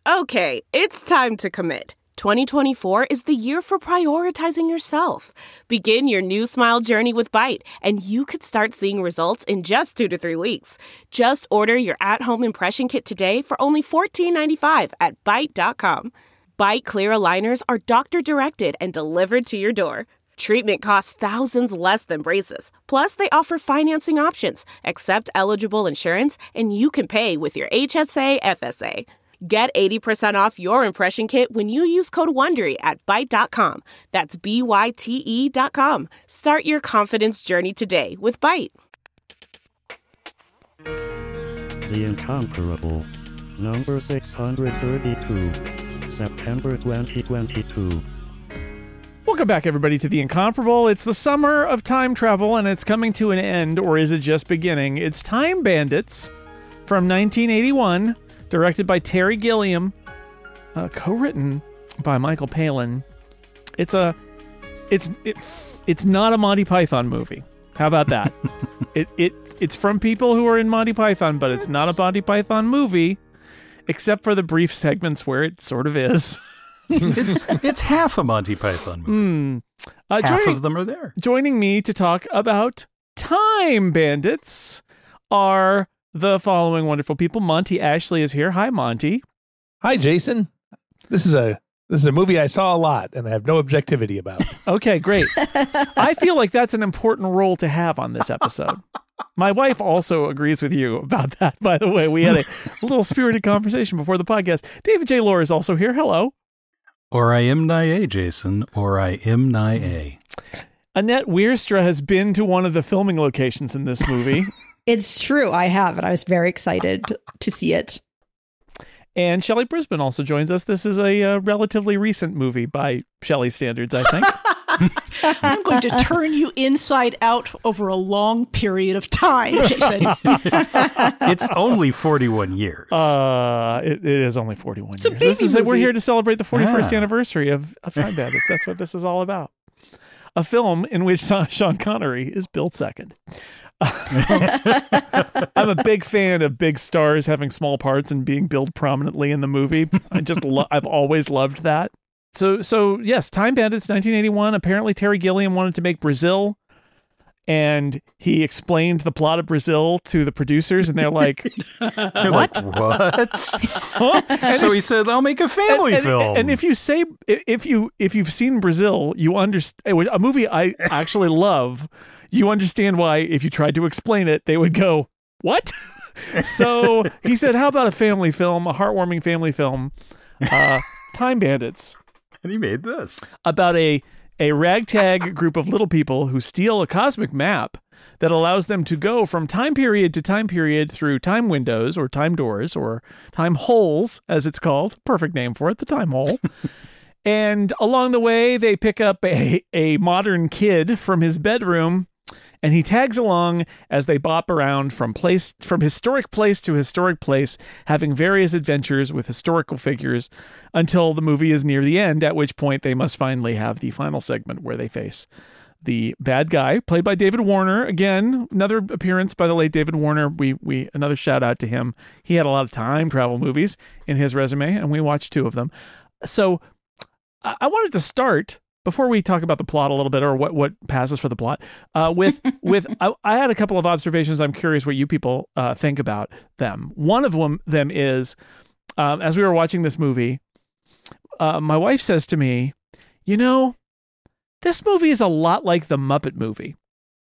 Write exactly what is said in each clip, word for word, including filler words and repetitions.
Okay, it's time to commit. twenty twenty-four is the year for prioritizing yourself. Begin your new smile journey with Byte, and you could start seeing results in just two to three weeks. Just order your at-home impression kit today for only fourteen ninety-five at byte dot com. Byte clear aligners are doctor-directed and delivered to your door. Treatment costs thousands less than braces. Plus, they offer financing options, accept eligible insurance, and you can pay with your H S A F S A. Get eighty percent off your impression kit when you use code WONDERY at byte dot com. That's B Y T E dot com. Start your confidence journey today with Byte. The Incomparable. Number six hundred thirty-two. September twenty twenty-two. Welcome back, everybody, to The Incomparable. It's the summer of time travel, and it's coming to an end, or is it just beginning? It's Time Bandits from nineteen eighty-one, directed by Terry Gilliam, uh, co-written by Michael Palin. It's a, it's it, it's not a Monty Python movie. How about that? it it it's from people who are in Monty Python, but it's not a Monty Python movie, except for the brief segments where it sort of is. it's it's half a Monty Python movie. Mm. Uh, half joining, of them are there. Joining me to talk about Time Bandits are the following wonderful people. Monty Ashley is here. Hi, Monty. Hi, Jason. This is a this is a movie I saw a lot, and I have no objectivity about. Okay, great. I feel like that's an important role to have on this episode. My wife also agrees with you about that, by the way. We had a little spirited conversation before the podcast. David J. Lohr is also here. Hello. Or I am nigh Jason, or I am nigh. Annette Wierstra has been to one of the filming locations in this movie. It's true. I have, and I was very excited to see it. And Shelley Brisbane also joins us. This is a uh, relatively recent movie by Shelley's standards, I think. I'm going to turn you inside out over a long period of time, Jason. It's only forty-one years. Uh, it, it is only forty-one it's years. A baby this is, movie. We're here to celebrate the forty-first Ah. anniversary of, of Time Bandits. That's what this is all about. A film in which Sean Connery is billed second. I'm a big fan of big stars having small parts and being billed prominently in the movie. I just lo- I've always loved that. So so yes, Time Bandits, nineteen eighty-one. Apparently Terry Gilliam wanted to make Brazil, and he explained the plot of Brazil to the producers, and they're like, They're like, what? huh? And So if- he said, I'll make a family and, film. And, and if you say if you if you've seen Brazil, you understand a movie I actually love. You understand why if you tried to explain it, they would go, "What?" So he said, "How about a family film, a heartwarming family film, uh, Time Bandits?" And he made this. About a a ragtag group of little people who steal a cosmic map that allows them to go from time period to time period through time windows or time doors or time holes, as it's called. Perfect name for it, the time hole. And along the way, they pick up a, a modern kid from his bedroom, and he tags along as they bop around from place from historic place to historic place, having various adventures with historical figures until the movie is near the end, at which point they must finally have the final segment where they face the bad guy, played by David Warner. Again, another appearance by the late David Warner. We we another shout out to him. He had a lot of time travel movies in his resume, and we watched two of them. So I, I wanted to start, before we talk about the plot a little bit, or what, what passes for the plot, uh, with with I, I had a couple of observations. I'm curious what you people uh, think about them. One of them, them is, um, as we were watching this movie, uh, my wife says to me, you know, this movie is a lot like the Muppet movie.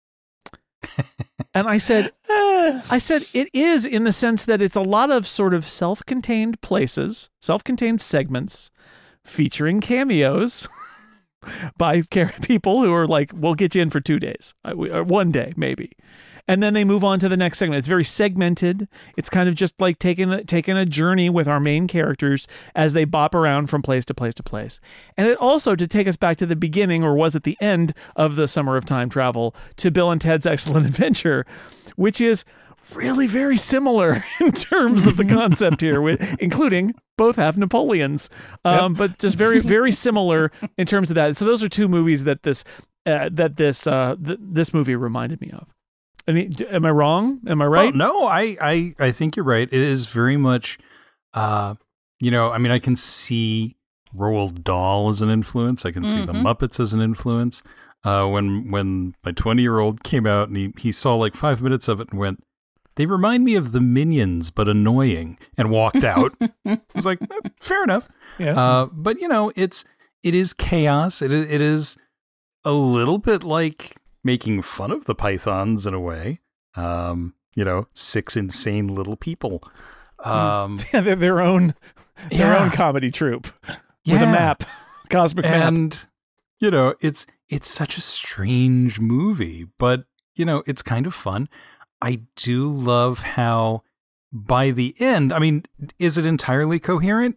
And I said, uh, I said, it is, in the sense that it's a lot of sort of self-contained places, self-contained segments featuring cameos by people who are like, we'll get you in for two days, or one day, maybe. And then they move on to the next segment. It's very segmented. It's kind of just like taking a, taking a journey with our main characters as they bop around from place to place to place. And it also, to take us back to the beginning, or was it the end of the Summer of Time Travel, to Bill and Ted's Excellent Adventure, which is really very similar in terms of the concept here, including both have Napoleons, um, yep. but just very, very similar in terms of that. So those are two movies that this uh, that this uh, th- this movie reminded me of. I mean, am I wrong? Am I right? Well, no, I, I, I think you're right. It is very much uh, you know, I mean, I can see Roald Dahl as an influence. I can see the Mhm. Muppets as an influence. Uh, when when my twenty-year-old came out and he, he saw like five minutes of it and went, they remind me of the Minions, but annoying, and walked out. I was like, eh, fair enough. Yeah. Uh, but, you know, it's it is chaos. It is, it is a little bit like making fun of the Pythons in a way. Um, you know, six insane little people. Um, Yeah, they're their own their Yeah. own comedy troupe with Yeah. a map, cosmic map. and, you know, it's it's such a strange movie, but, you know, it's kind of fun. I do love how by the end, I mean, is it entirely coherent?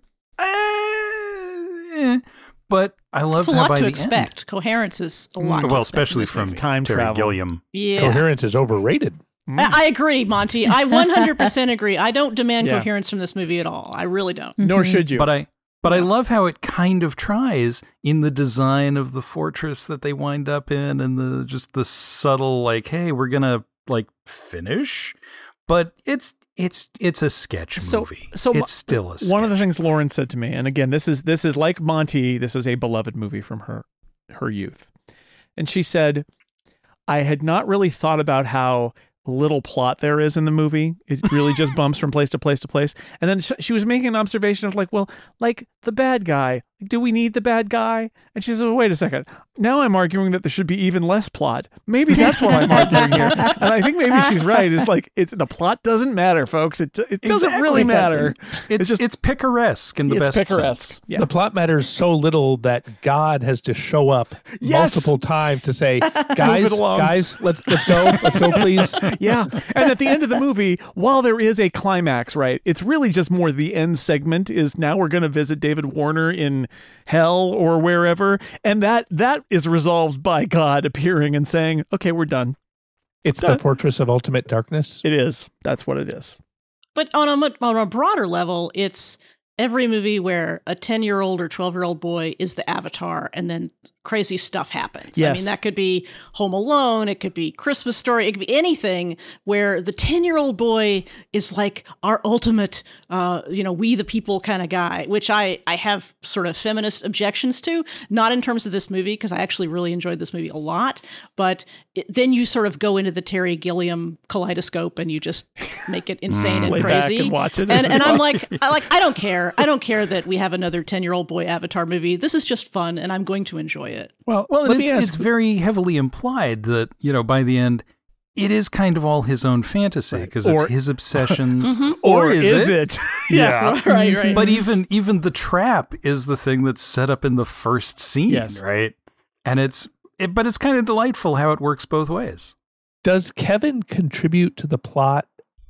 Eh, but I love It's a how lot by to the expect. Coherence is a Mm. lot. to well, expect in especially this from movie. time Terry travel. Gilliam. Yeah. Coherence is overrated. Mm. I, I agree, Monty. I one hundred percent agree. I don't demand Yeah. coherence from this movie at all. I really don't. Nor should you. But I but I love how it kind of tries in the design of the fortress that they wind up in, and the just the subtle like, hey, we're gonna like finish, but it's it's it's a sketch So- movie. so mo- it's still a sketch. One of the things Lauren said to me, and again, this is this is like Monty. This is a beloved movie from her her youth, and she said, "I had not really thought about how little plot there is in the movie. It really just bumps from place to place to place." And then sh- she was making an observation of like, well, like the bad guy. Do we need the bad guy? And she says, well, wait a second. Now I'm arguing that there should be even less plot. Maybe that's what I'm arguing here. And I think maybe she's right. It's like it's the plot doesn't matter, folks. It it doesn't Exactly, really it matter. doesn't. It's just- it's picaresque in the it's best picaresque. sense. Yeah. The plot matters so little that God has to show up Yes. multiple times to say, "Guys, along." guys, let's let's go, let's go, please." Yeah. And at the end of the movie, while there is a climax, right, it's really just more the end segment is now we're going to visit David Warner in hell or wherever. And that that is resolved by God appearing and saying, okay, we're done. It's the fortress of ultimate darkness. It is. That's what it is. But on a mu- on a broader level, it's every movie where a ten-year-old or twelve-year-old boy is the avatar and then crazy stuff happens. I Yes. mean, that could be Home Alone, it could be Christmas Story, it could be anything where the ten-year-old boy is like our ultimate, uh, you know, we the people kind of guy, which I, I have sort of feminist objections to, not in terms of this movie, because I actually really enjoyed this movie a lot, but it, then you sort of go into the Terry Gilliam kaleidoscope and you just make it insane and Lay back crazy. and watch it as And, a and I'm watch. like, I like, I don't care. I don't care that we have another ten-year-old boy Avatar movie. This is just fun, and I'm going to enjoy it. Well, Well, let and me it's, ask. it's very heavily implied that, you know, by the end, it is kind of all his own fantasy because Or- it's his obsessions. Or, is, it? Yeah. Right, right. But even even the trap is the thing that's set up in the first scene, Yes. right? And it's it, but it's kind of delightful how it works both ways. Does Kevin contribute to the plot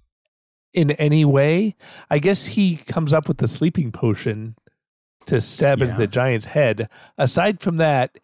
in any way? I guess he comes up with the sleeping potion to stab into Yeah. the giant's head. Aside from that,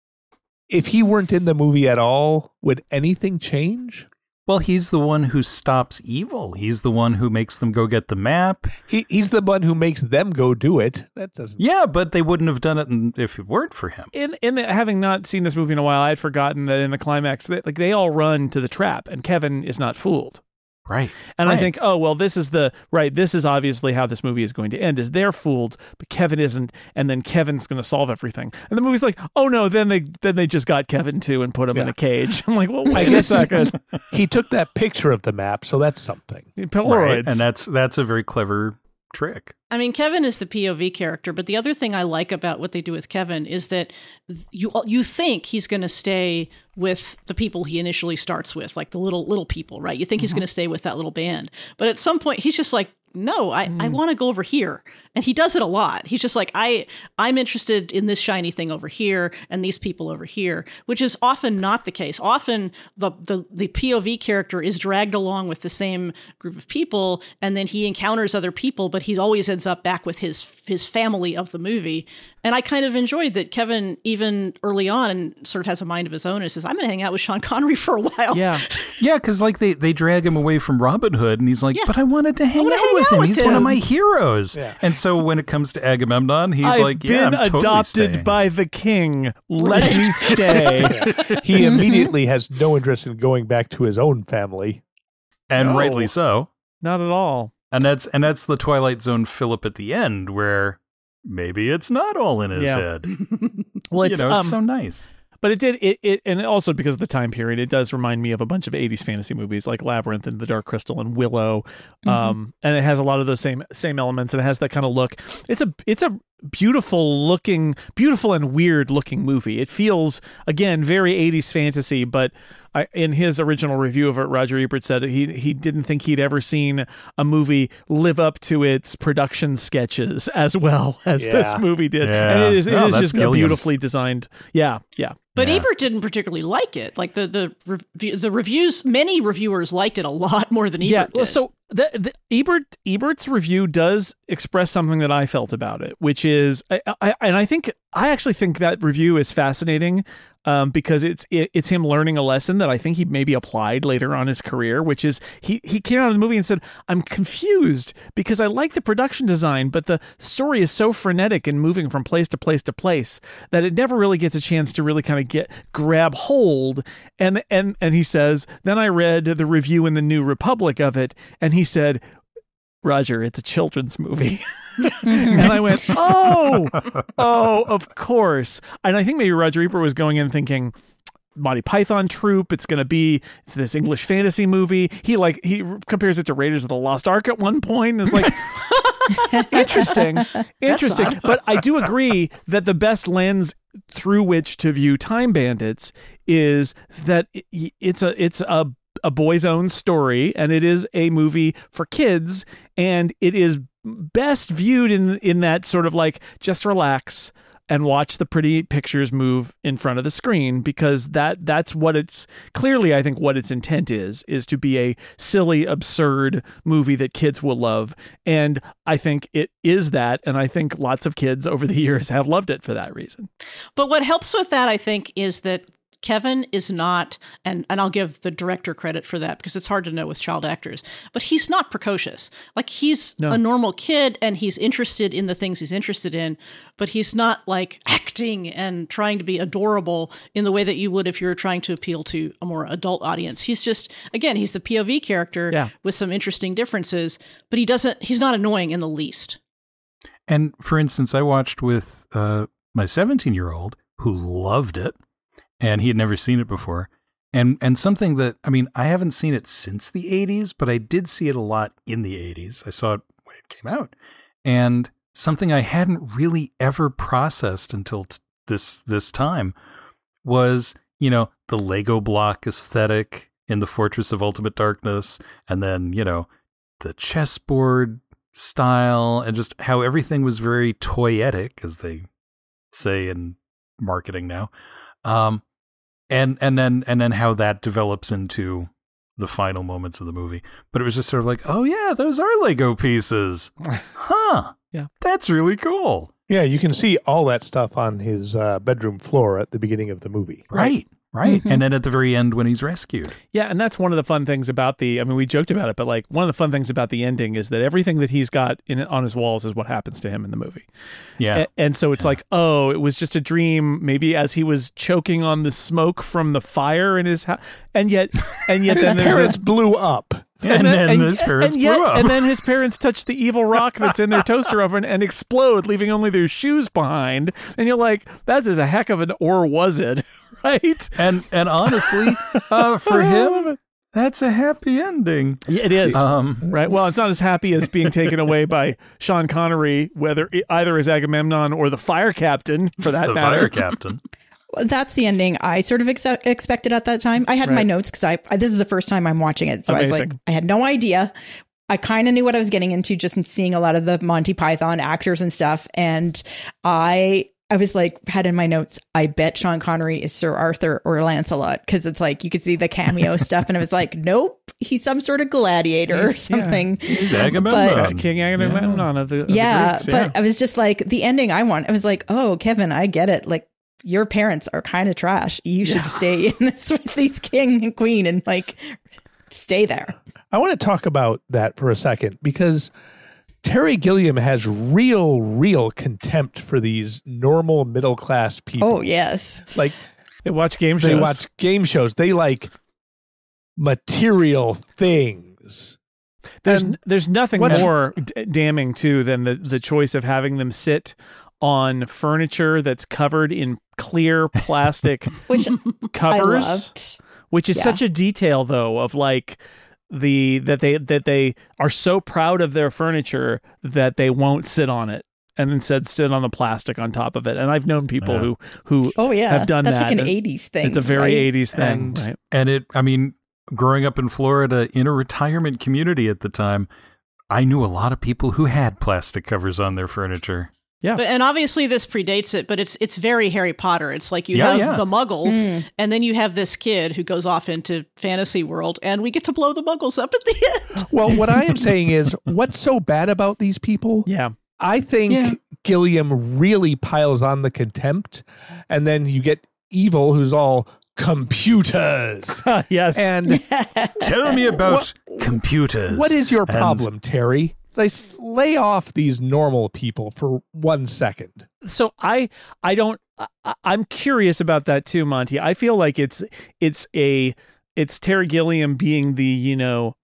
if he weren't in the movie at all, would anything change? Well, he's the one who stops evil. He's the one who makes them go get the map. He he's the one who makes them go do it. That doesn't. Yeah, but they wouldn't have done it in- if it weren't for him. In in the, having not seen this movie in a while, I had forgotten that in the climax, they, like they all run to the trap, and Kevin is not fooled. Right. And I Right. think, oh well, this is the right. This is obviously how this movie is going to end. Is they're fooled, but Kevin isn't, and then Kevin's going to solve everything. And the movie's like, oh no, then they then they just got Kevin too and put him in Yeah. a cage. I'm like, well, wait I a guess second. he took that picture of the map, so that's something. Polaroids. Right. And that's that's a very clever trick. I mean, Kevin is the P O V character, but the other thing I like about what they do with Kevin is that you you think he's going to stay with the people he initially starts with, like the little little people, right? You think he's going to stay with that little band, but at some point he's just like, no, I, I want to go over here. And he does it a lot. He's just like, I, I'm interested in this shiny thing over here and these people over here, which is often not the case. Often the, the, the P O V character is dragged along with the same group of people, and then he encounters other people, but he always ends up back with his, his family of the movie. And I kind of enjoyed that Kevin, even early on, and sort of has a mind of his own and says, I'm going to hang out with Sean Connery for a while. Yeah. Yeah, because like they, they drag him away from Robin Hood, and he's like, Yeah. but I wanted to hang wanna out hang with out him. with He's one of him." my heroes. Yeah. And so when it comes to Agamemnon, he's I've like, yeah, been I'm totally adopted staying. by the king. Let me stay. He immediately has no interest in going back to his own family. And No. rightly so. Not at all. And that's and that's the Twilight Zone fill-up at the end where maybe it's not all in his Yeah. head. Well, it's, you know, it's um, so nice. But it did it, it and also because of the time period, it does remind me of a bunch of eighties fantasy movies like Labyrinth and The Dark Crystal and Willow. Mm-hmm. Um, and it has a lot of those same same elements, and it has that kind of look. It's a it's a beautiful looking, beautiful and weird looking movie. It feels again very eighties fantasy, but I, in his original review of it, Roger Ebert said he he didn't think he'd ever seen a movie live up to its production sketches as well as Yeah. this movie did. Yeah. And it is it Oh, is that's just a Gilliam. beautifully designed. Yeah, yeah. But Yeah. Ebert didn't particularly like it. Like the the rev- the reviews, many reviewers liked it a lot more than Ebert yeah, well, did. so the, the Ebert Ebert's review does express something that I felt about it, which is, I, I, and I think I actually think that review is fascinating um, because it's it, it's him learning a lesson that I think he maybe applied later on in his career, which is he he came out of the movie and said, "I'm confused because I like the production design, but the story is so frenetic and moving from place to place to place that it never really gets a chance to really kind of get grab hold." And and and he says, then I read the review in the New Republic of it, and he said, "Roger, it's a children's movie." And I went, oh, oh, of course. And I think maybe Roger Ebert was going in thinking, Monty Python troupe, it's going to be, it's this English fantasy movie. He like, he compares it to Raiders of the Lost Ark at one point. And it's like, interesting, interesting. But I do agree that the best lens through which to view Time Bandits is that it- it's a, it's a, a boy's own story, and it is a movie for kids, and it is best viewed in in that sort of like, just relax and watch the pretty pictures move in front of the screen, because that that's what it's clearly, I think, what its intent is is to be a silly, absurd movie that kids will love. And I think it is that, and I think lots of kids over the years have loved it for that reason. But what helps with that, I think, is that Kevin is not, and, and I'll give the director credit for that because it's hard to know with child actors, but he's not precocious. Like, he's No. a normal kid and he's interested in the things he's interested in, but he's not like acting and trying to be adorable in the way that you would if you were trying to appeal to a more adult audience. He's just, again, he's the P O V character Yeah. with some interesting differences, but he doesn't, he's not annoying in the least. And for instance, I watched with uh, my seventeen-year-old who loved it, and he had never seen it before. And and something that, I mean, I haven't seen it since the eighties, but I did see it a lot in the eighties. I saw it when it came out. And something I hadn't really ever processed until t- this this time was, you know, the Lego block aesthetic in the Fortress of Ultimate Darkness, and then, you know, the chessboard style, and just how everything was very toyetic, as they say in marketing now. Um, and, and then, and then how that develops into the final moments of the movie. But it was just sort of like, oh yeah, those are Lego pieces. Huh. Yeah. That's really cool. Yeah, you can see all that stuff on his uh, bedroom floor at the beginning of the movie. Right. Right. And then at the very end when he's rescued. Yeah, and that's one of the fun things about the, I mean, we joked about it, but like one of the fun things about the ending is that everything that he's got in on his walls is what happens to him in the movie. Yeah. A- and so it's like, oh, it was just a dream, maybe as he was choking on the smoke from the fire in his house. And yet, and yet then His there's parents a, blew up. And, then his parents and yet, blew up. And then his parents touch the evil rock that's in their toaster oven and explode, leaving only their shoes behind. And you're like, that is a heck of an or was it, right? And and honestly, uh, for him, that's a happy ending. Yeah, it is. Um, Right. Well, it's not as happy as being taken away by Sean Connery, whether either as Agamemnon or the fire captain, for that the matter. fire captain. That's the ending I sort of ex- expected at that time. I had my Right. notes because I, I this is the first time I'm watching it, so I was like, Amazing. I had no idea. I kind of knew what I was getting into just in seeing a lot of the Monty Python actors and stuff, and I I was like, had in my notes, I bet Sean Connery is Sir Arthur or Lancelot, because it's like you could see the cameo stuff, and I was like, nope, he's some sort of gladiator or He's- yeah. something. He's Agamemnon. But- It's King Agamemnon of the, of the Yeah, Greeks, but I was just like, the ending I want, I was like, oh, Kevin, I get it. Like, your parents are kind of trash. You should stay in this with these king and queen and like stay there. I want to talk about that for a second because Terry Gilliam has real, real contempt for these normal middle class people. Oh, yes. Like They watch game shows. they watch game shows. They like material things. There's And there's nothing what's- more d- damning too than the the choice of having them sit on furniture that's covered in clear plastic Which covers, I loved. which is Yeah. such a detail though of like the that they that they are so proud of their furniture that they won't sit on it and instead sit on the plastic on top of it. And I've known people Yeah. who who Oh yeah, have done that's that. like an And eighties thing. It's a very right? eighties thing, and right? and it I mean, growing up in Florida in a retirement community at the time, I knew a lot of people who had plastic covers on their furniture. Yeah. But- And obviously this predates it, but it's it's very Harry Potter. It's like you Yeah, have yeah. the Muggles, Mm. and then you have this kid who goes off into fantasy world, and we get to blow the Muggles up at the end. Well, what I am saying is, what's so bad about these people? Yeah. I think Yeah. Gilliam really piles on the contempt, and then you get Evil, who's all computers. yes. And Tell me about computers. what is your And- problem, Terry? Let's lay off these normal people for one second. so I I don't I, I'm curious about that too, Monty. I feel like it's it's a it's Terry Gilliam being the, you know,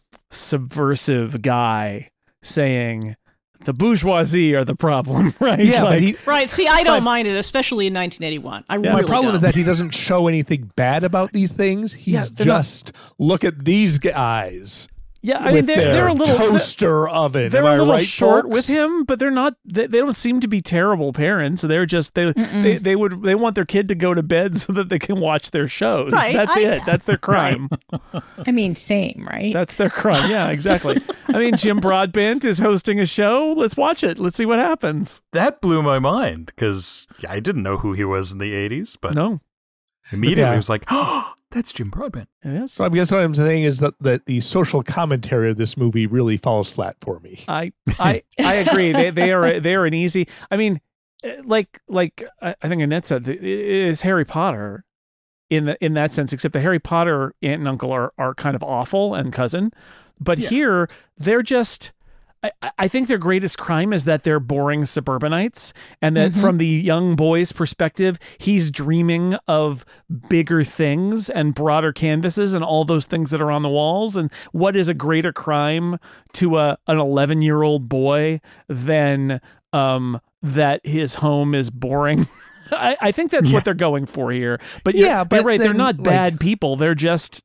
subversive guy saying the bourgeoisie are the problem, right? Yeah, Like, but he, Right. See, I don't But- mind it, especially in nineteen eighty-one. I Yeah. my really problem don't. is that he doesn't show anything bad about these things. He's Yeah, they're not- just look at these guys. yeah, I mean with they're their they're a little toaster oven. They're Am I a little right, short folks? with him, but they're not. They, they don't seem to be terrible parents. They're just they, they they would they want their kid to go to bed so that they can watch their shows. Right, That's I- it. That's their crime. I mean, same, right? That's their crime. Yeah, exactly. I mean, Jim Broadbent is hosting a show. Let's watch it. Let's see what happens. That blew my mind because I didn't know who he was in the eighties, but No, immediately Yeah. I was like, oh, that's Jim Broadbent. it is. So I guess what I'm saying is that, that the social commentary of this movie really falls flat for me. I I I agree. They they are they are an easy. I mean, eh, like like I I think Annette said, it is Harry Potter in the in that sense. Except the Harry Potter aunt and uncle are are kind of awful and cousin, but Yeah. here they're just. I, I think their greatest crime is that they're boring suburbanites, and that Mhm. from the young boy's perspective, he's dreaming of bigger things and broader canvases and all those things that are on the walls. And what is a greater crime to a an eleven year old boy than um, that his home is boring? I, I think that's Yeah. what they're going for here. But you're, Yeah, you're but right; they're then, not like- bad people. They're just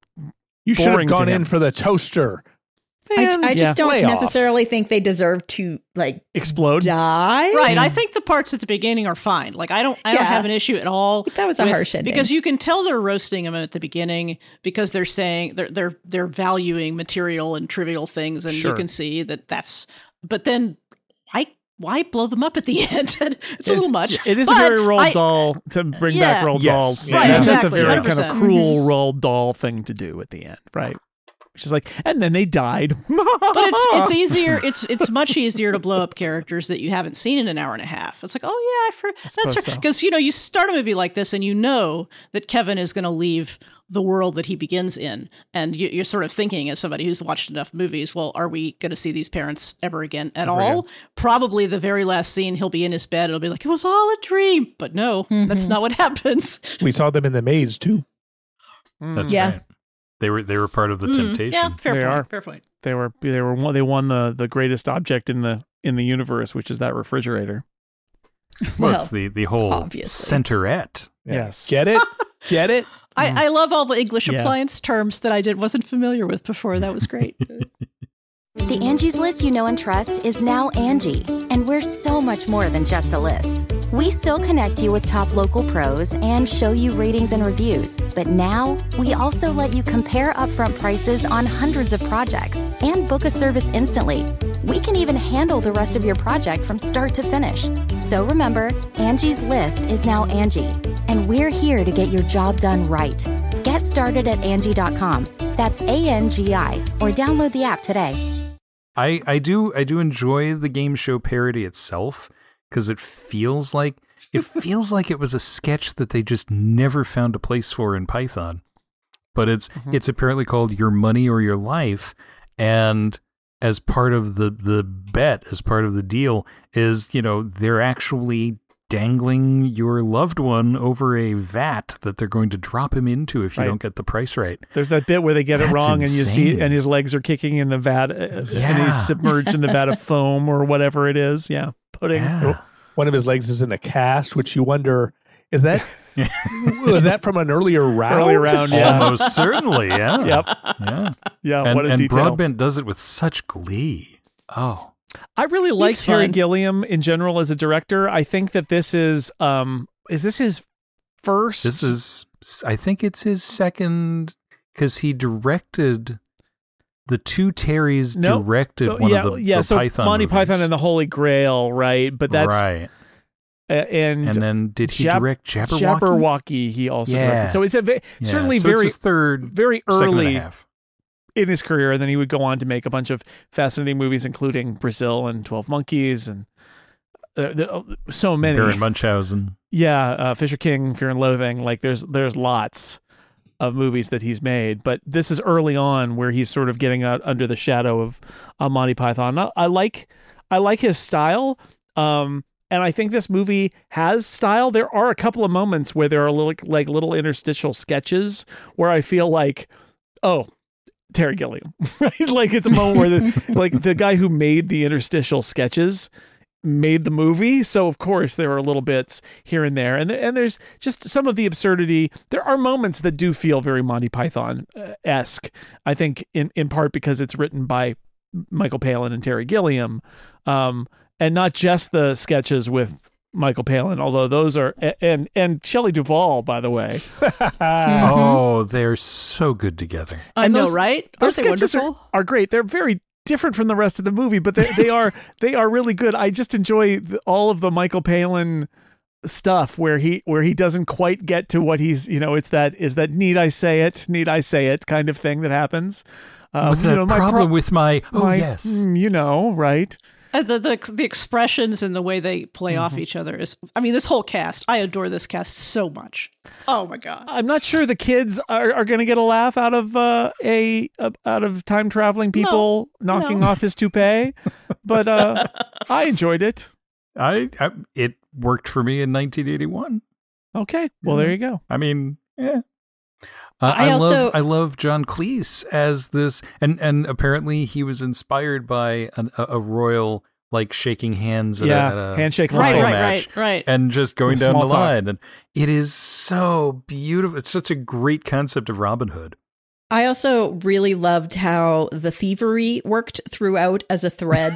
You should have boring to gone in him. for the toaster. I, Man, I just yeah. don't lay off. necessarily think they deserve to like explode. die. Right. I think the parts at the beginning are fine. Like I don't I don't Yeah. have an issue at all. That was a with- harsh ending. because you can tell they're roasting him at the beginning because they're saying they're they're they're valuing material and trivial things, and Sure. you can see that that's. But then why why blow them up at the end? It's a It- little much. It is But a very Roald I- Dahl to bring Yeah. back Roald Yes. Dahl. Right, That's exactly, a very one hundred kind of percent. cruel Roald Dahl thing to do at the end, right? Which is like, and then they died. But it's it's easier. It's it's much easier to blow up characters that you haven't seen in an hour and a half. It's like, oh yeah, I for, suppose that's so. because you know you start a movie like this and you know that Kevin is going to leave the world that he begins in, and you, you're sort of thinking as somebody who's watched enough movies, well, are we going to see these parents ever again at Ever all? again. Probably the very last scene, he'll be in his bed. It'll be like it was all a dream, but no, that's Mhm. not what happens. We saw them in the maze too. That's Yeah. right. They were they were part of the Mm, temptation. Yeah, fair They point. are. Fair point. They were they were one- they won the the greatest object in the in the universe, which is that refrigerator. Well, Well, it's the, the whole obviously. centerette. Yes. Get it? Get it? I, I love all the English Yeah. appliance terms that I did wasn't familiar with before. That was great. The Angie's List you know and trust is now Angie, and we're so much more than just a list. We still connect you with top local pros and show you ratings and reviews, but now we also let you compare upfront prices on hundreds of projects and book a service instantly. We can even handle the rest of your project from start to finish. So remember, Angie's List is now Angie, and we're here to get your job done right. Get started at Angie dot com. That's A N G I, or download the app today. I, I do I do enjoy the game show parody itself because it feels like it feels like it was a sketch that they just never found a place for in Python. But it's Mhm. it's apparently called Your Money or Your Life, and as part of the the bet, as part of the deal, is, you know, they're actually dangling your loved one over a vat that they're going to drop him into if you Right. don't get the price right. There's that bit where they get That's it wrong, and you see, insane. and his legs are kicking in the vat, uh, and Yeah. he's submerged in the vat of foam or whatever it is. Yeah, pudding. Yeah. One of his legs is in a cast, which you wonder, is that was that from an earlier round? Early round, yeah, Almost certainly, yeah. yep, Yeah. yeah. And, what a and detail. Broadbent does it with such glee. Oh. I really like He's Terry fun. Gilliam in general as a director. I think that this is, um, is this his first? This is, I think it's his second, because he directed the two Terrys. No. Directed Oh, one yeah, of the, yeah. the so Python Monty movies. Python and the Holy Grail, right? But that's right. uh, and, And then did he Jab- direct Jabberwocky? Jabberwocky. He also Yeah. directed. So it's a ve- Yeah, certainly so it's very his third, very second and a early half. in his career, and then he would go on to make a bunch of fascinating movies, including Brazil and twelve Monkeys and uh, the, so many. Baron Munchausen. Yeah, uh, Fisher King, Fear and Loathing. Like there's there's lots of movies that he's made, but this is early on where he's sort of getting out under the shadow of uh, Monty Python. I, I like I like his style, um, and I think this movie has style. There are a couple of moments where there are little, like little interstitial sketches where I feel like, oh, Terry Gilliam, right? Like it's a moment where the, like the guy who made the interstitial sketches made the movie, so of course there are little bits here and there, and and there's just some of the absurdity. There are moments that do feel very Monty Python esque. I think in in part because it's written by Michael Palin and Terry Gilliam, um, and not just the sketches with Michael Palin, although those are and and Shelley Duvall, by the way. Oh, they're so good together. I And know, those- right? Those Aren't they sketches are, wonderful? are great. They're very different from the rest of the movie, but they, they are they are really good. I just enjoy the, all of the Michael Palin stuff where he where he doesn't quite get to what he's, you know, it's that is that need I say it, need I say it kind of thing that happens. Um, with you the know, my problem pro- with my, oh, my- yes. mm, you know, right? Uh, the, the the expressions and the way they play off each other is, I mean, this whole cast. I adore this cast so much. Oh my god! I'm not sure the kids are, are going to get a laugh out of uh, a uh, out of time traveling people knocking no. off his toupee, but uh, I enjoyed it. I, I it worked for me in nineteen eighty-one. Okay, well there you go. I mean, yeah. Uh, I I, also- love I love John Cleese as this, and and apparently he was inspired by an, a, a royal like shaking hands at Yeah, a, at a handshake Right, line. right, match, right, right. and just going down Small the talk. line, and it is so beautiful. It's such a great concept of Robin Hood. I also really loved how the thievery worked throughout as a thread.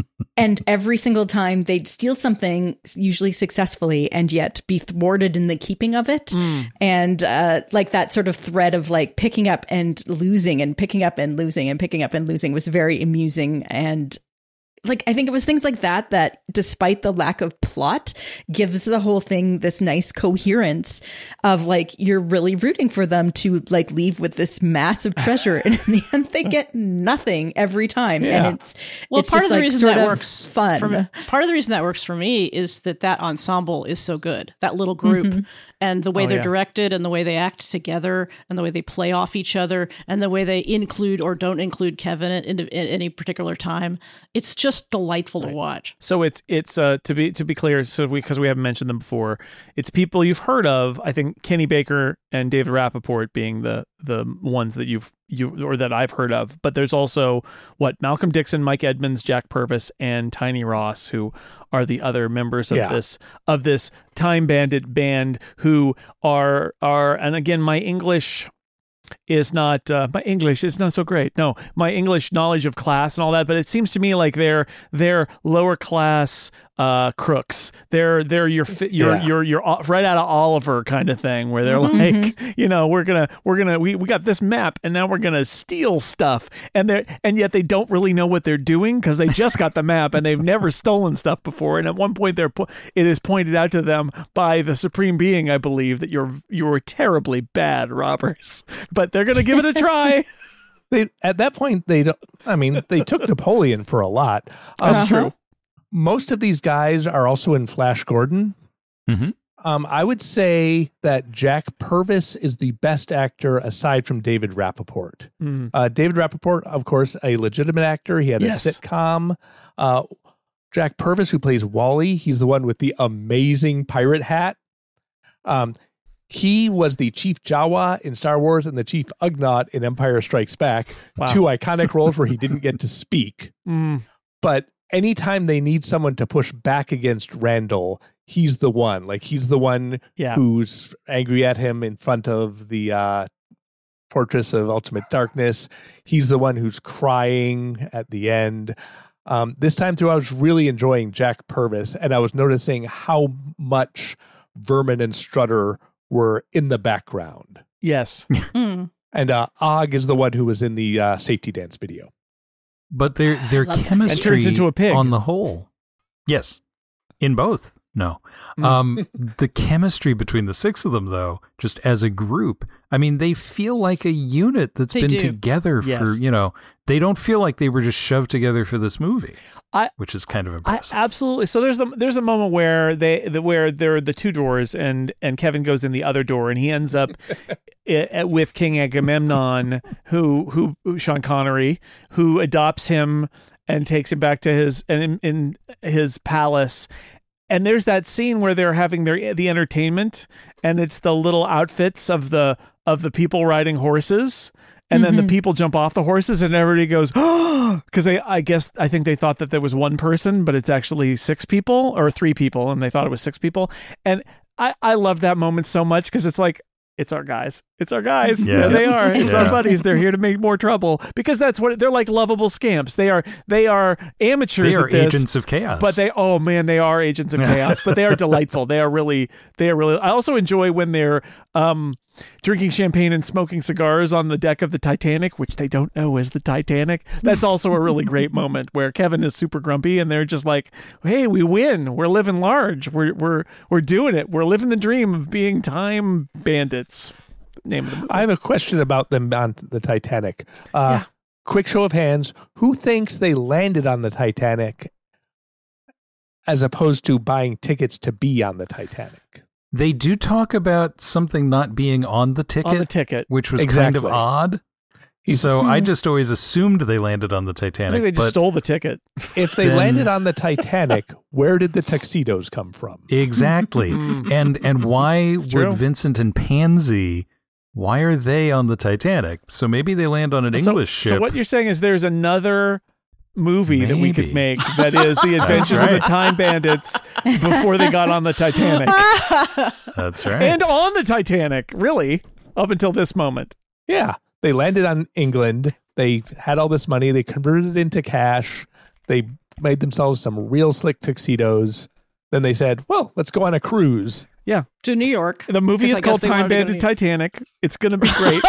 And every single time they'd steal something, usually successfully, and yet be thwarted in the keeping of it. And uh, like that sort of thread of like picking up and losing and picking up and losing and picking up and losing was very amusing. And like, I think it was things like that that, despite the lack of plot, gives the whole thing this nice coherence of like, you're really rooting for them to like leave with this massive treasure. And in the end, they get nothing every time. Yeah. And it's, Well, it's part just of the like reason sort that of works fun. For me, part of the reason that works for me is that that ensemble is so good. That little group Mm-hmm. and the way Oh, they're yeah. directed and the way they act together and the way they play off each other and the way they include or don't include Kevin at, at any particular time. It's just delightful to watch. So it's it's uh to be to be clear, so we because we haven't mentioned them before, it's people you've heard of. I think Kenny Baker and David Rappaport being the the ones that you've you or that I've heard of. But there's also what Malcolm Dixon, Mike Edmonds, Jack Purvis, and Tiny Ross, who are the other members of Yeah. this of this Time Bandit band, who are are and again my English is not uh, my English is not so great. No, my English knowledge of class and all that, but it seems to me like they're they're lower class uh, crooks. They're they're your fi- your Yeah. your your o- right out of Oliver kind of thing, where they're like, you know, we're gonna we're gonna we, we got this map and now we're gonna steal stuff, and they and yet they don't really know what they're doing because they just got the map and they've never stolen stuff before. And at one point, they're po- it is pointed out to them by the Supreme Being, I believe, that you're you're terribly bad robbers, but they're gonna give it a try. They at that point they don't. I mean, they took Napoleon for a lot. That's Um, true. Most of these guys are also in Flash Gordon. Mhm. Um, I would say that Jack Purvis is the best actor aside from David Rappaport. Mm. Uh, David Rappaport, of course, a legitimate actor. He had Yes. a sitcom. Uh, Jack Purvis, who plays Wally, he's the one with the amazing pirate hat. Um, he was the Chief Jawa in Star Wars and the Chief Ugnaught in Empire Strikes Back. Wow. Two iconic roles where he didn't get to speak. Mm. But anytime they need someone to push back against Randall, he's the one. Like, he's the one Yeah. who's angry at him in front of the uh, Fortress of Ultimate Darkness. He's the one who's crying at the end. Um, this time through, I was really enjoying Jack Purvis, and I was noticing how much Vermin and Strutter were in the background. Yes. Mm. And uh, Og is the one who was in the uh, safety dance video. But their their love that. chemistry And turns into a pig. on the whole. Yes. In both. No. Mm. Um, the chemistry between the six of them, though, just as a group, I mean, they feel like a unit that's They been do. together Yes. for, you know, they don't feel like they were just shoved together for this movie, I- which is kind of I, impressive. absolutely. So there's the there's a moment where they the, where there are the two doors and and Kevin goes in the other door and he ends up i- with King Agamemnon, who who, who Sean Connery, who adopts him and takes him back to his in, in his palace. And there's that scene where they're having their the entertainment, and it's the little outfits of the of the people riding horses, and then the people jump off the horses, and everybody goes, "Oh!" Because they, I guess, I think they thought that there was one person, but it's actually six people or three people, and they thought it was six people. And I I love that moment so much because it's like, it's our guys. It's our guys. Yeah. There they are. It's Yeah. our buddies. They're here to make more trouble because that's what they're like. Lovable scamps. They are. They are amateurs. They are at this, agents of chaos. but they. Oh man, they are agents of chaos. But they are delightful. They are really. They are really. I also enjoy when they're um, drinking champagne and smoking cigars on the deck of the Titanic, which they don't know is the Titanic. That's also a really great moment where Kevin is super grumpy and they're just like, "Hey, we win. We're living large. We're we're we're doing it. We're living the dream of being time bandits." Name of the movie. I have a question about them on the Titanic. Uh, Quick show of hands. Who thinks they landed on the Titanic as opposed to buying tickets to be on the Titanic? They do talk about something not being on the ticket, On the ticket. which was kind of Exactly. odd. So I just always assumed they landed on the I Titanic. think they just but stole the ticket. If they Then- landed on the Titanic, where did the tuxedos come from? Exactly. and and why It's would true. Vincent and Pansy, why are they on the Titanic? So maybe they land on an So- English so, ship. what you're saying is there's another movie that we could Maybe. make that is the adventures of the right. time bandits before they got on the Titanic. That's right. And on the Titanic, really, up until this moment. Yeah. They landed on England. They had all this money. They converted it into cash. They made themselves some real slick tuxedos. Then they said, well, let's go on a cruise. Yeah. To New York. The movie 'Cause is I guess called they Time wanted to go to Bandit New York. Titanic. It's going to be great.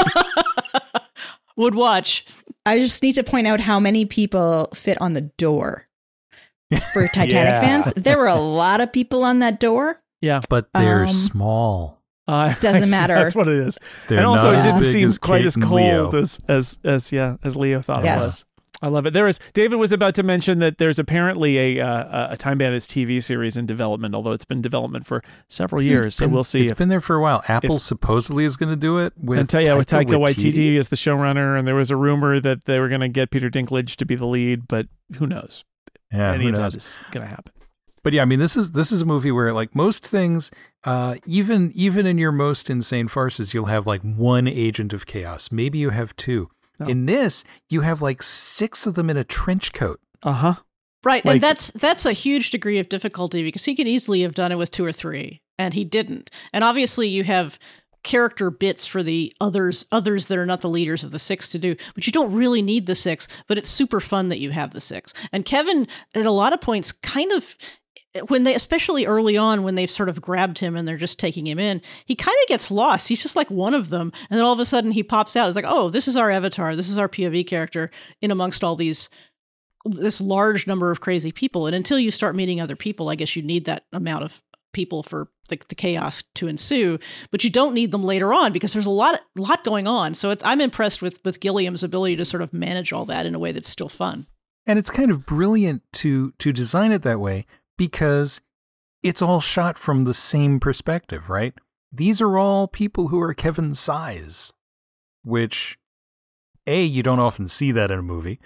Would watch. I just need to point out how many people fit on the door for Titanic Yeah. fans. There were a lot of people on that door. Yeah. but they're Um, small. Uh, Doesn't matter. That's what it is. They're and also, not it as didn't big seem as quite Kate as and cold Leo. as, as, as, yeah, as Leo thought Yes. it was. I love it. There is David was about to mention that there's apparently a uh, a Time Bandits T V series in development, although it's been in development for several years. It's so been- we'll see. It's if, been there for a while. Apple if- supposedly is going to do it with and tell you with Taika Taika Waititi as the showrunner, and there was a rumor that they were going to get Peter Dinklage to be the lead, but who knows? Yeah, Any who of knows? that is going to happen. But yeah, I mean, this is this is a movie where, like most things, uh, even even in your most insane farces, you'll have like one agent of chaos. Maybe you have two. Oh. In this, you have like six of them in a trench coat. Uh huh. Right, Like- and that's that's a huge degree of difficulty because he could easily have done it with two or three, and he didn't. And obviously, you have character bits for the others others that are not the leaders of the six to do, but you don't really need the six. But it's super fun that you have the six. And Kevin, at a lot of points, kind of. When they, especially early on, when they've sort of grabbed him and they're just taking him in, he kind of gets lost. He's just like one of them. And then all of a sudden he pops out. It's like, oh, this is our avatar. This is our P O V character in amongst all these, this large number of crazy people. And until you start meeting other people, I guess you need that amount of people for the, the chaos to ensue, but you don't need them later on because there's a lot, lot going on. So it's, I'm impressed with, with Gilliam's ability to sort of manage all that in a way that's still fun. And it's kind of brilliant to to design it that way because it's all shot from the same perspective, right? These are all people who are Kevin's size, which, A, you don't often see that in a movie,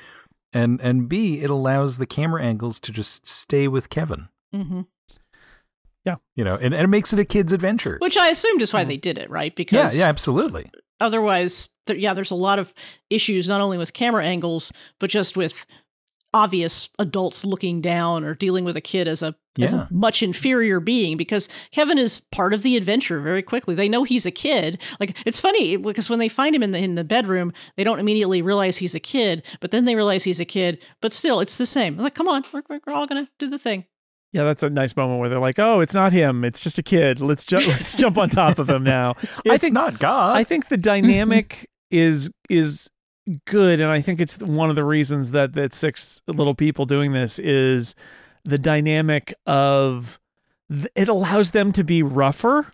And and B, it allows the camera angles to just stay with Kevin. Mm-hmm. Yeah. You know, and, and it makes it a kid's adventure. Which I assumed is why they did it, right? Because yeah, yeah, absolutely. Otherwise, th- yeah, there's a lot of issues, not only with camera angles, but just with obvious adults looking down or dealing with a kid as a, yeah. as a much inferior being, because Kevin is part of the adventure very quickly. They know he's a kid. Like, it's funny because when they find him in the in the bedroom, they don't immediately realize he's a kid, but then they realize he's a kid. But still, it's the same. Like, come on, we're, we're all going to do the thing. Yeah, that's a nice moment where they're like, "Oh, it's not him; it's just a kid. Let's ju- let's jump on top of him now." It's I think, not God. I think the dynamic is is good, and I think it's one of the reasons that that six little people doing this is the dynamic of th- it allows them to be rougher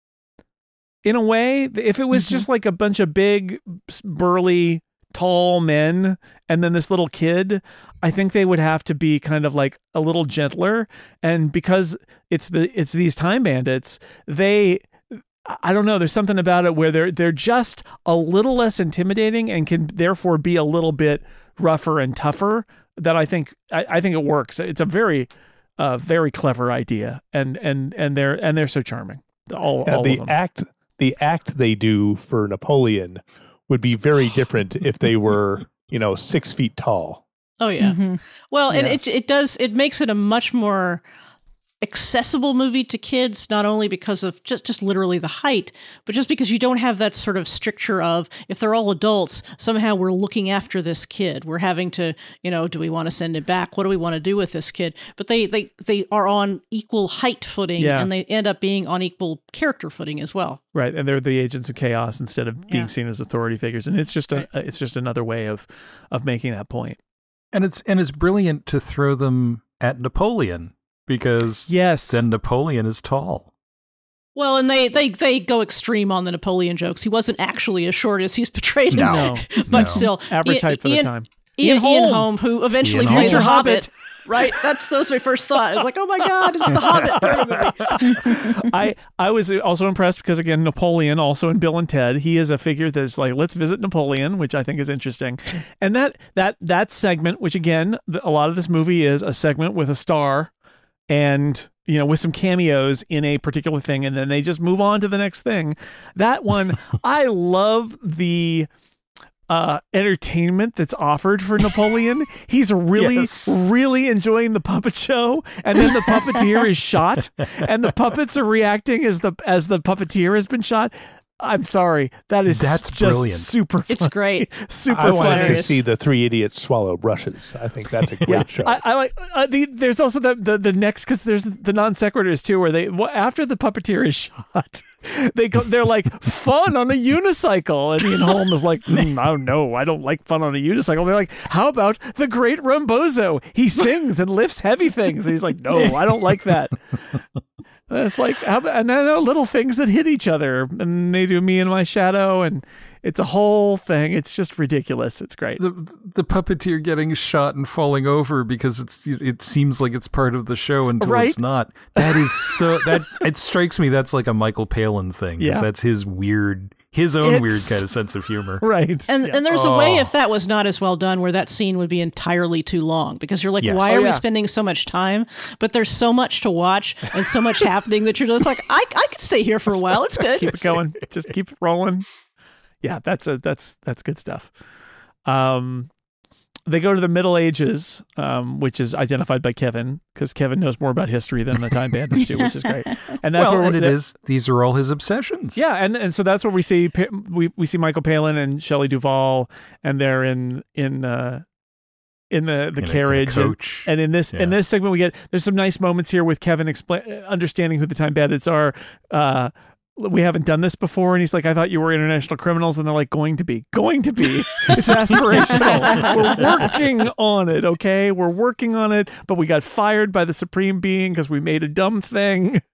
in a way. If it was mm-hmm. just like a bunch of big, burly, tall men and then this little kid, I think they would have to be kind of like a little gentler. And because it's the it's these time bandits, they I don't know, there's something about it where they're they're just a little less intimidating and can therefore be a little bit rougher and tougher. That I think I, I think it works. It's a very uh very clever idea, and and and they're and they're so charming. All, yeah, all the of them. act the act they do for Napoleon would be very different if they were, you know, six feet tall. Oh yeah. Mm-hmm. Well, and Yes. it it does it makes it a much more accessible movie to kids, not only because of just just literally the height, but just because you don't have that sort of stricture of, if they're all adults, somehow we're looking after this kid. We're having to, you know, do we want to send it back? What do we want to do with this kid? But they they they are on equal height footing, Yeah. and they end up being on equal character footing as well. Right, and they're the agents of chaos instead of being Yeah. seen as authority figures, and it's just a Right. it's just another way of of making that point. And it's and it's brilliant to throw them at Napoleon, because Yes, then Napoleon is tall. Well, and they, they, they go extreme on the Napoleon jokes. He wasn't actually as short as he's portrayed him, No. but No. still. average Ian- height for the Ian- time. Ian, Ian Ian Holm. Holm, who eventually Ian plays Holm. the Hobbit. Hobbit. Right? That's that was my first thought. I was like, oh my God, it's the Hobbit. movie. I I was also impressed because, again, Napoleon, also in Bill and Ted, he is a figure that's like, let's visit Napoleon, which I think is interesting. And that that that segment, which again, the, a lot of this movie is a segment with a star and, you know, with some cameos in a particular thing, and then they just move on to the next thing. That one, I love the uh, entertainment that's offered for Napoleon. He's really, Yes. really enjoying the puppet show, and then the puppeteer is shot, and the puppets are reacting as the as the puppeteer has been shot. I'm sorry, that is That's just brilliant. super. It's funny. great. super I wanted funny. to see the three idiots swallow brushes. I think that's a great Yeah, show. I, I like uh, the. There's also the the, the next, because there's the non sequiturs too, where they well, after the puppeteer is shot, they go. They're like fun on a unicycle, and Ian Holm is like, mm, oh no, I don't like fun on a unicycle. They're like, how about the Great Rumbozo? He sings and lifts heavy things. And he's like, no, I don't like that. It's like, how about, and I know little things that hit each other, and they do Me and My Shadow, and it's a whole thing. It's just ridiculous. It's great. The the puppeteer getting shot and falling over because it's it seems like it's part of the show until Right? it's not. That is so that it strikes me that's like a Michael Palin thing, because Yeah. that's his weird his own weird It's- kind of sense of humor. Right. And Yeah. and there's a way, Oh. if that was not as well done, where that scene would be entirely too long, because you're like, Yes. why Oh, are yeah. we spending so much time? But there's so much to watch and so much happening that you're just like, I I could stay here for a while. It's good. keep it going. Just keep it rolling. Yeah, that's a that's that's good stuff. Um, they go to the Middle Ages, um, which is identified by Kevin, because Kevin knows more about history than the Time Bandits do, which is great. And that's well, where and it that- is. These are all his obsessions. Yeah, and and so that's where we see Pa- we we see Michael Palin and Shelley Duvall, and they're in in uh, in the the In a- in a carriage, and- coach. And, in this in Yeah. this segment, we get there's some nice moments here with Kevin explain understanding who the Time Bandits are. Uh, we haven't done this before, and he's like, I thought you were international criminals, and they're like, going to be, going to be. It's aspirational. We're working on it, okay? We're working on it, but we got fired by the Supreme Being because we made a dumb thing,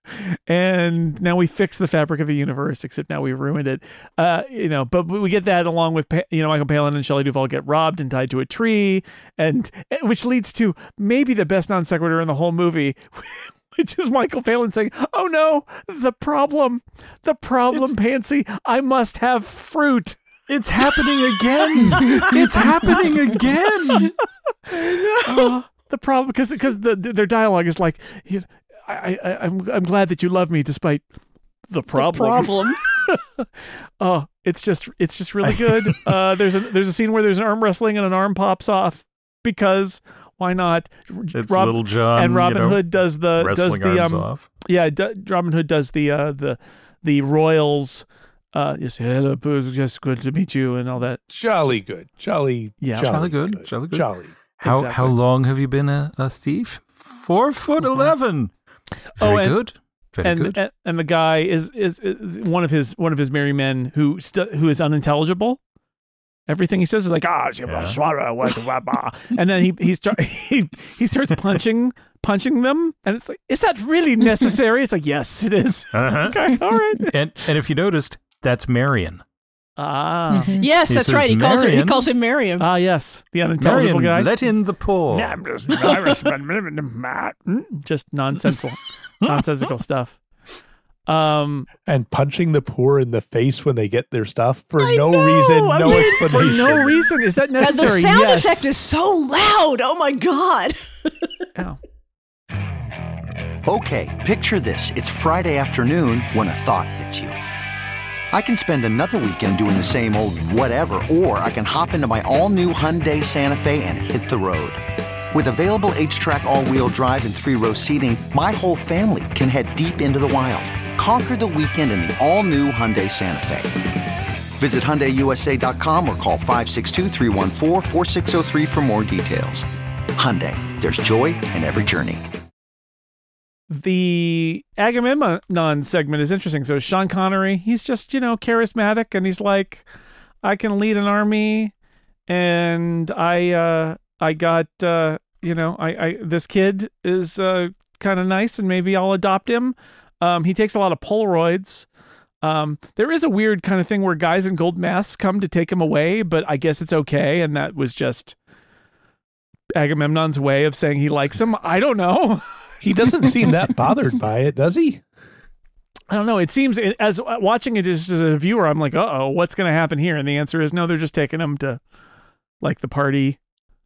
and now we fix the fabric of the universe, except now we ruined it. Uh, you know, but we get that along with, Pa- you know, Michael Palin and Shelley Duvall get robbed and tied to a tree, and which leads to maybe the best non sequitur in the whole movie, which is Michael Palin saying, oh no, the problem, the problem, Pansy, I must have fruit. It's happening again. It's happening again. uh, the problem, because because the, their dialogue is like, you know, I, I I'm I'm glad that you love me despite the problem. The problem. Oh, it's just it's just really good. Uh, there's a there's a scene where there's an arm wrestling and an arm pops off because why not? It's Rob, Little John and Robin you know, Hood does the does the arms um off. yeah D- Robin Hood does the uh the the royals. Uh, yes, hello, just good to meet you, and all that. Jolly Just- good, jolly, Yeah. jolly, Jolly good, jolly good. jolly. How Exactly. how long have you been a, a thief? Four foot eleven. Very Oh, and- good. Very and, good. and and the guy is, is is one of his one of his merry men who st- who is unintelligible. Everything he says is like ah, Yeah. and then he he start he he starts punching punching them, and it's like, is that really necessary? It's like, yes, it is. Uh-huh. Okay, all right. And and if you noticed, that's Marion. Ah, Mhm. Yes, He that's says right. He calls her. He Marion. calls him Miriam. ah, yes, the unintelligible Marion, guy. let in the poor. Just nonsensical, nonsensical stuff. Um, And punching the poor in the face when they get their stuff for I no know, reason, I no mean, for explanation. no reason is that and the necessary. sound yes. effect is so loud. Oh my god. Yeah. Okay, picture this. It's Friday afternoon when a thought hits you. I can spend another weekend doing the same old whatever, or I can hop into my all-new Hyundai Santa Fe and hit the road. With available H-Track all-wheel drive and three-row seating, my whole family can head deep into the wild. Conquer the weekend in the all-new Hyundai Santa Fe. Visit Hyundai U S A dot com or call five six two, three one four, four six zero three for more details. Hyundai, there's joy in every journey. The Agamemnon segment is interesting. So Sean Connery, he's just, you know, charismatic, and he's like, I can lead an army, and I uh I got uh you know, I, I this kid is uh kind of nice, and maybe I'll adopt him. Um he takes a lot of Polaroids. Um there is a weird kind of thing where guys in gold masks come to take him away, but I guess it's okay, and that was just Agamemnon's way of saying he likes him. I don't know. He doesn't seem that bothered by it, does he? I don't know. It seems, as watching it just as a viewer, I'm like, uh oh, what's going to happen here? And the answer is no. They're just taking him to, like, the party.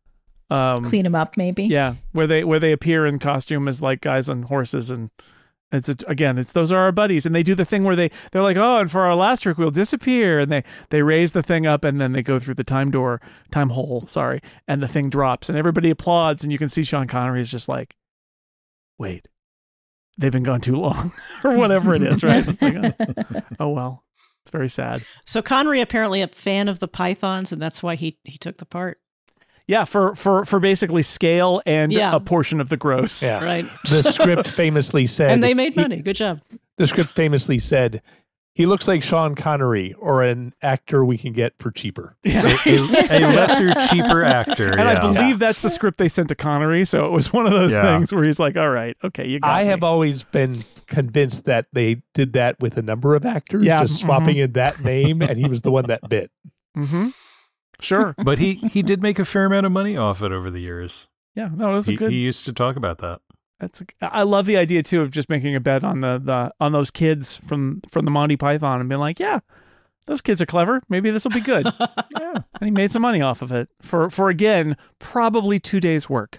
Um, Clean him up, maybe. yeah, where they where they appear in costume as like guys on horses, and it's a, again, it's those are our buddies, and they do the thing where they they're like, oh, and for our last trick we'll disappear, and they they raise the thing up, and then they go through the time door, time hole, sorry, and the thing drops, and everybody applauds, and you can see Sean Connery is just like, wait, they've been gone too long, or whatever it is, right? It's like, oh, oh well, it's very sad. So Connery apparently a fan of the pythons, and that's why he he took the part. Yeah, for for for basically scale and Yeah. a portion of the gross. Yeah. Right. The script famously said, And they made he- money. Good job. the script famously said, he looks like Sean Connery or an actor we can get for cheaper. Yeah. a, a lesser, cheaper actor. And yeah. I believe that's the script they sent to Connery, so it was one of those Yeah. things where he's like, "All right, okay, you got I me." have always been convinced that they did that with a number of actors, Yeah, just swapping in that name, and he was the one that bit. Mm-hmm. Sure. But he, he did make a fair amount of money off it over the years. Yeah. No, it was a He, good. he used to talk about that. That's. A, I love the idea too of just making a bet on the, the on those kids from from the Monty Python and being like, yeah, those kids are clever. Maybe this will be good. Yeah. And he made some money off of it for for again probably two days work.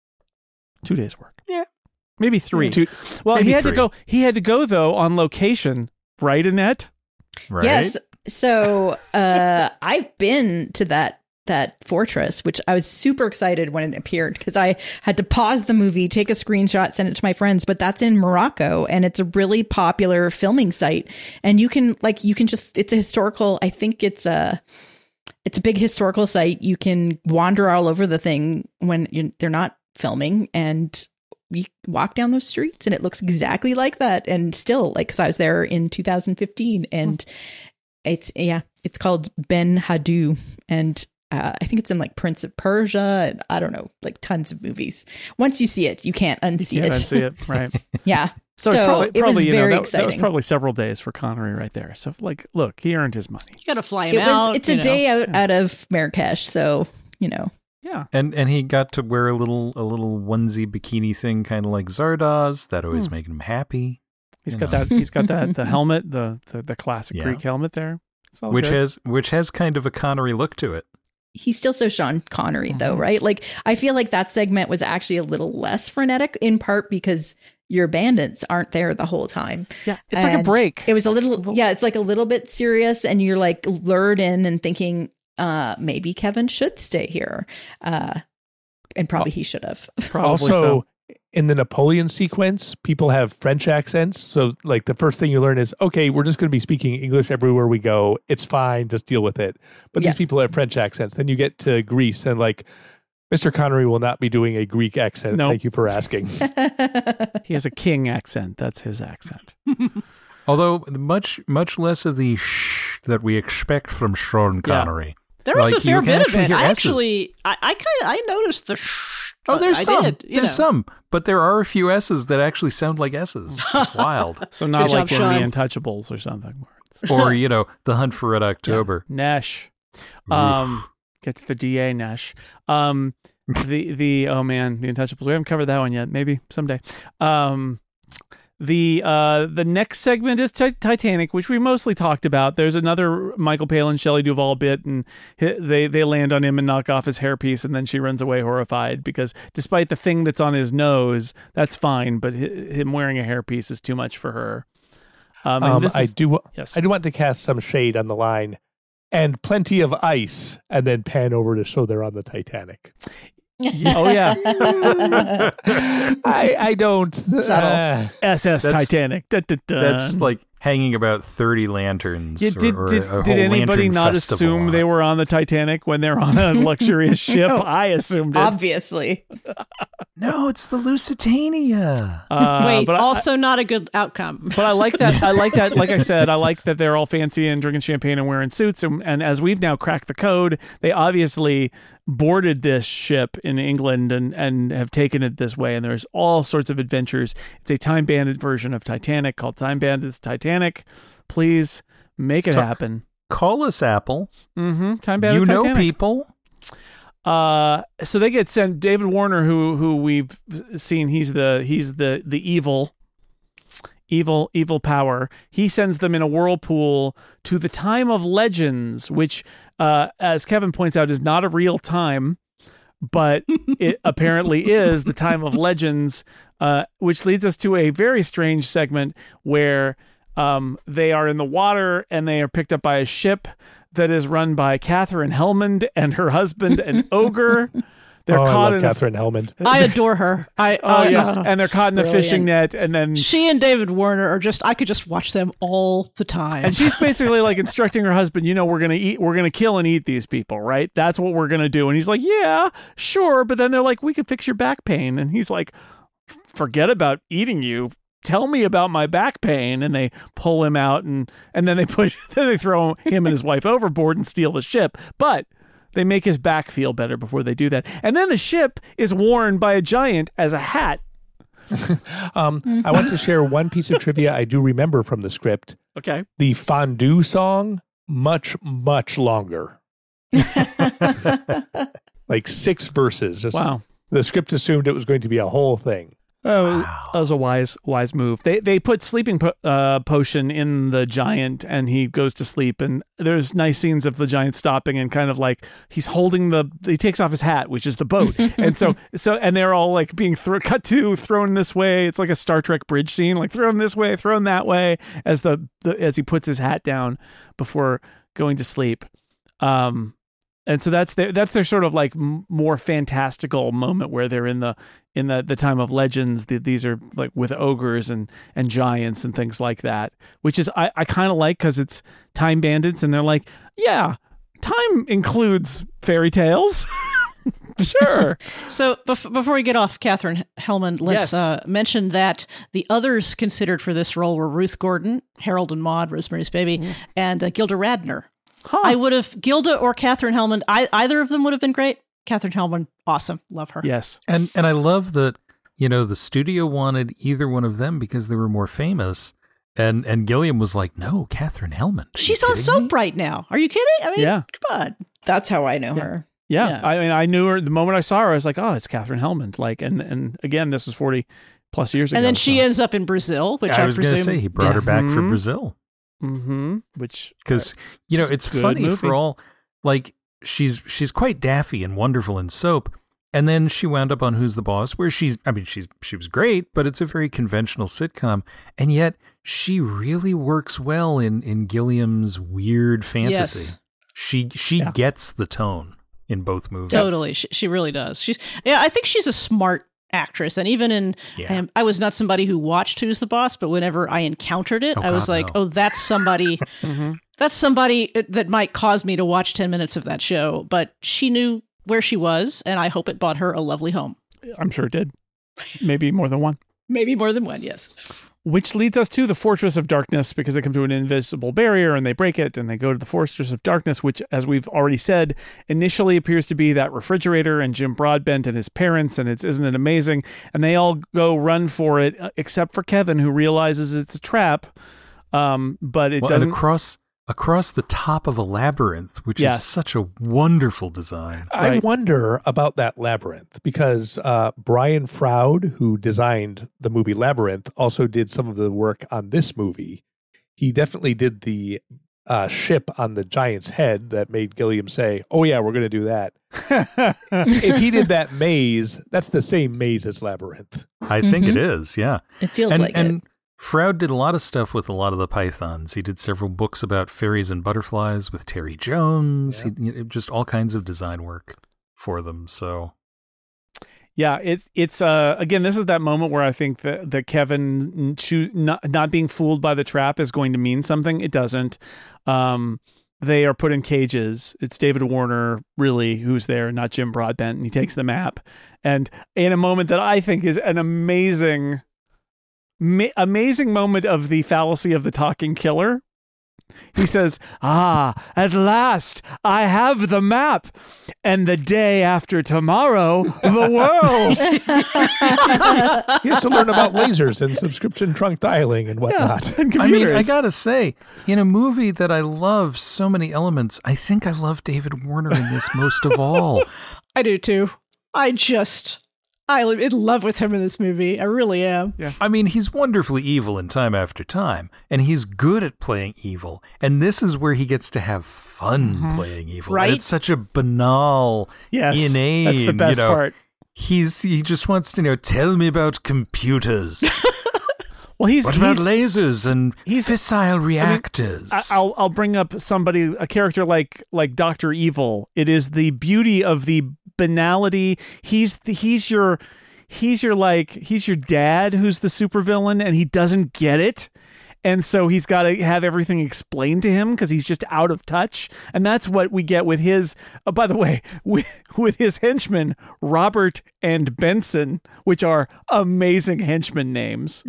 Two days work. Yeah. Maybe three. Two- well, maybe he had three. to go. He had to go though on location, right, Annette? Right? Yes. So uh, I've been to that that fortress, which I was super excited when it appeared because I had to pause the movie, take a screenshot, send it to my friends. But that's in Morocco, and it's a really popular filming site. And you can like you can just it's a historical. I think it's a it's a big historical site. You can wander all over the thing when you, they're not filming, and you walk down those streets, and it looks exactly like that. And still, like, because I was there in two thousand fifteen, and it's yeah, it's called Ben Hadou, and uh, I think it's in like Prince of Persia, and I don't know, like tons of movies. Once you see it, you can't unsee You it. can't see it, right? Yeah. So, So, it probably, it probably was you know, very that, that exciting. was probably several days for Connery right there. So, like, look, he earned his money. You got to fly him It out. was. It's you a know. day out out of Marrakesh, so you know. Yeah. And and he got to wear a little a little onesie bikini thing, kind of like Zardoz. That always Hmm. made him happy. He's You got know. that. He's got that. The helmet, the the, the classic Yeah. Greek helmet there. It's all which good. has which has kind of a Connery look to it. He's still so Sean Connery, Mm-hmm. though, right? Like, I feel like that segment was actually a little less frenetic, in part because your bandits aren't there the whole time. Yeah, it's like a And break. It was a little, yeah, it's like a little bit serious, and you're like lured in and thinking, uh, maybe Kevin should stay here. Uh, and probably he should have. Probably also, so. in the Napoleon sequence, people have French accents. So, like, the first thing you learn is, okay, we're just going to be speaking English everywhere we go. It's fine. Just deal with it. But Yeah. these people have French accents. Then you get to Greece and, like, Mister Connery will not be doing a Greek accent. No. Thank you for asking. He has a king accent. That's his accent. Although much much less of the shh that we expect from Sean Connery. There was Like, a fair you can bit of actually it. hear I S's. actually, I, I kind of, I noticed the shh. Oh, but there's I some. Did, you there's know. some, but there are a few S's that actually sound like S's. It's wild. So not Good like job, in Sean. The Untouchables or something. Where it's, Or, you know, The Hunt for Red October. Nesh. Um, gets the D A Nesh. Um, the the oh man, the Untouchables. We haven't covered that one yet. Maybe someday. Um, the uh the next segment is ti- Titanic, which we mostly talked about. There's another Michael Palin, Shelley Duvall bit, and hi- they they land on him and knock off his hairpiece, and then she runs away horrified because despite the thing that's on his nose, that's fine, but hi- him wearing a hairpiece is too much for her. Um, and Um, this I is- do. yes. I do want to cast some shade on the line, and plenty of ice, and then pan over to show they're on the Titanic. Oh yeah, I I don't. Uh, S S That's- Titanic. Dun, dun, dun. That's like hanging about thirty lanterns. Yeah, did or, or did, a did whole anybody lantern not festival assume on they it. were on the Titanic when they're on a luxurious ship? No. I assumed it. Obviously. No, it's the Lusitania. Uh, Wait, but I- also not a good outcome. But I like that. I like that. Like I said, I like that they're all fancy and drinking champagne and wearing suits. And, and as we've now cracked the code, they obviously boarded this ship in England and, and have taken it this way. And there's all sorts of adventures. It's a time bandit version of Titanic called Time Bandits Titanic. Please make it So- happen. Call us, Apple. Mm-hmm. Time Bandits You know Titanic. people. Uh, so they get sent. David Warner, who who we've seen, he's the he's the the evil, evil, evil power. He sends them in a whirlpool to the time of legends, which, uh, as Kevin points out, is not a real time, but it apparently is the time of legends. Uh, which leads us to a very strange segment where um they are in the water and they are picked up by a ship that is run by Catherine Hellmond and her husband, an ogre. They're oh, I caught love in Catherine Hellman. I adore her. I a, oh uh, yes, and they're caught in a fishing Brilliant. net, and then She and David Warner are just. I could just watch them all the time. and she's basically like instructing her husband, you know, we're gonna eat, we're gonna kill and eat these people, right? That's what we're gonna do. And he's like, yeah, sure. But then they're like, we could fix your back pain, and he's like, forget about eating you. Tell me about my back pain. And they pull him out, and and then they push, then they throw him and his wife overboard and steal the ship. But they make his back feel better before they do that. And then the ship is worn by a giant as a hat. Um, I want to share one piece of trivia I do remember from the script. Okay. The fondue song, much, much longer. Like six verses. Just, Wow. The script assumed it was going to be a whole thing. Oh, that was a wise, wise move. They they put sleeping po- uh, potion in the giant, and he goes to sleep. And there's nice scenes of the giant stopping and kind of like he's holding the. He takes off his hat, which is the boat, and so so and they're all like being thro- cut to thrown this way. It's like a Star Trek bridge scene, like thrown this way, thrown that way, as the, the as he puts his hat down before going to sleep. Um, and so that's their that's their sort of like m- more fantastical moment where they're in the in the, the time of legends. The, these are like with ogres and, and giants and things like that, which is I, I kind of like because it's time bandits and they're like, yeah, time includes fairy tales. Sure. So bef- before we get off Catherine Hellman, let's Yes. uh, mention that the others considered for this role were Ruth Gordon, Harold and Maude, Rosemary's Baby, and uh, Gilda Radner. Huh. I would have Gilda or Catherine Hellman. I, either of them would have been great. Catherine Hellman, awesome, love her. Yes. And and I love that, you know, the studio wanted either one of them because they were more famous. And and Gilliam was like, no, Catherine Hellman. Are She's you on kidding Soap me? right now. Are you kidding? I mean, Yeah. come on. That's how I know her. Yeah. Yeah. I mean, I knew her the moment I saw her. I was like, oh, it's Catherine Hellman. Like, and and again, this was forty plus years ago. And then she so. ends up in Brazil, which I, I was going presume. to say, he brought her back for Mhm. Brazil. Mm-hmm. Which because you know it's good funny movie. for all like she's she's quite daffy and wonderful in Soap, and then she wound up on Who's the Boss, where she's I mean she's she was great, but it's a very conventional sitcom, and yet she really works well in in Gilliam's weird fantasy. Yes. She she Yeah. gets the tone in both movies. Totally, she, she really does. She's yeah, I think she's a smart actress, and even in Yeah. um, I was not somebody who watched Who's the Boss, but whenever I encountered it, Oh, I was God, like, no. oh, that's somebody, Mhm. that's somebody that might cause me to watch ten minutes of that show. But she knew where she was, and I hope it bought her a lovely home. I'm sure it did. Maybe more than one. Maybe more than one. Yes. Which leads us to the Fortress of Darkness, because they come to an invisible barrier and they break it and they go to the Fortress of Darkness, which, as we've already said, initially appears to be that refrigerator and Jim Broadbent and his parents, and it's isn't it amazing? And they all go run for it, uh, except for Kevin, who realizes it's a trap. Um, but it Well, doesn't. and across across the top of a labyrinth, which Yes. is such a wonderful design. I Right. wonder about that Labyrinth because uh, Brian Froud, who designed the movie Labyrinth, also did some of the work on this movie. He definitely did the uh, ship on the giant's head that made Gilliam say, "Oh yeah, we're going to do that." If he did that maze, that's the same maze as Labyrinth. I think it is, yeah. It feels and, like and it. Froud did a lot of stuff with a lot of the pythons. He did several books about fairies and butterflies with Terry Jones. Yeah. He, you know, just all kinds of design work for them. So Yeah, it, it's uh again, this is that moment where I think that, that Kevin choo- not not being fooled by the trap is going to mean something. It doesn't. Um, they are put in cages. It's David Warner, really, who's there, not Jim Broadbent, and he takes the map. And in a moment that I think is an amazing, ma- amazing moment of the fallacy of the talking killer. He says, "Ah, at last I have the map. And the day after tomorrow, the world." He has to learn about lasers and subscription trunk dialing and whatnot. Yeah, and I mean, I computers. gotta say, in a movie that I love so many elements, I think I love David Warner in this most of all. I do too. I just, I'm in love with him in this movie. I really am. I mean, he's wonderfully evil in Time After Time, and he's good at playing evil. And this is where he gets to have fun playing evil. Right? And it's such a banal, Yes, inane, that's the best you know, part. He's he just wants to you know tell me about computers. Well, he's What about he's, lasers and he's- fissile reactors? I- I'll I'll bring up somebody, a character like like Doctor Evil. It is the beauty of the banality. He's the, he's your he's your like he's your dad who's the supervillain, and he doesn't get it. And so he's got to have everything explained to him because he's just out of touch. And that's what we get with his, oh, by the way, with, with his henchmen, Robert and Benson, which are amazing henchman names.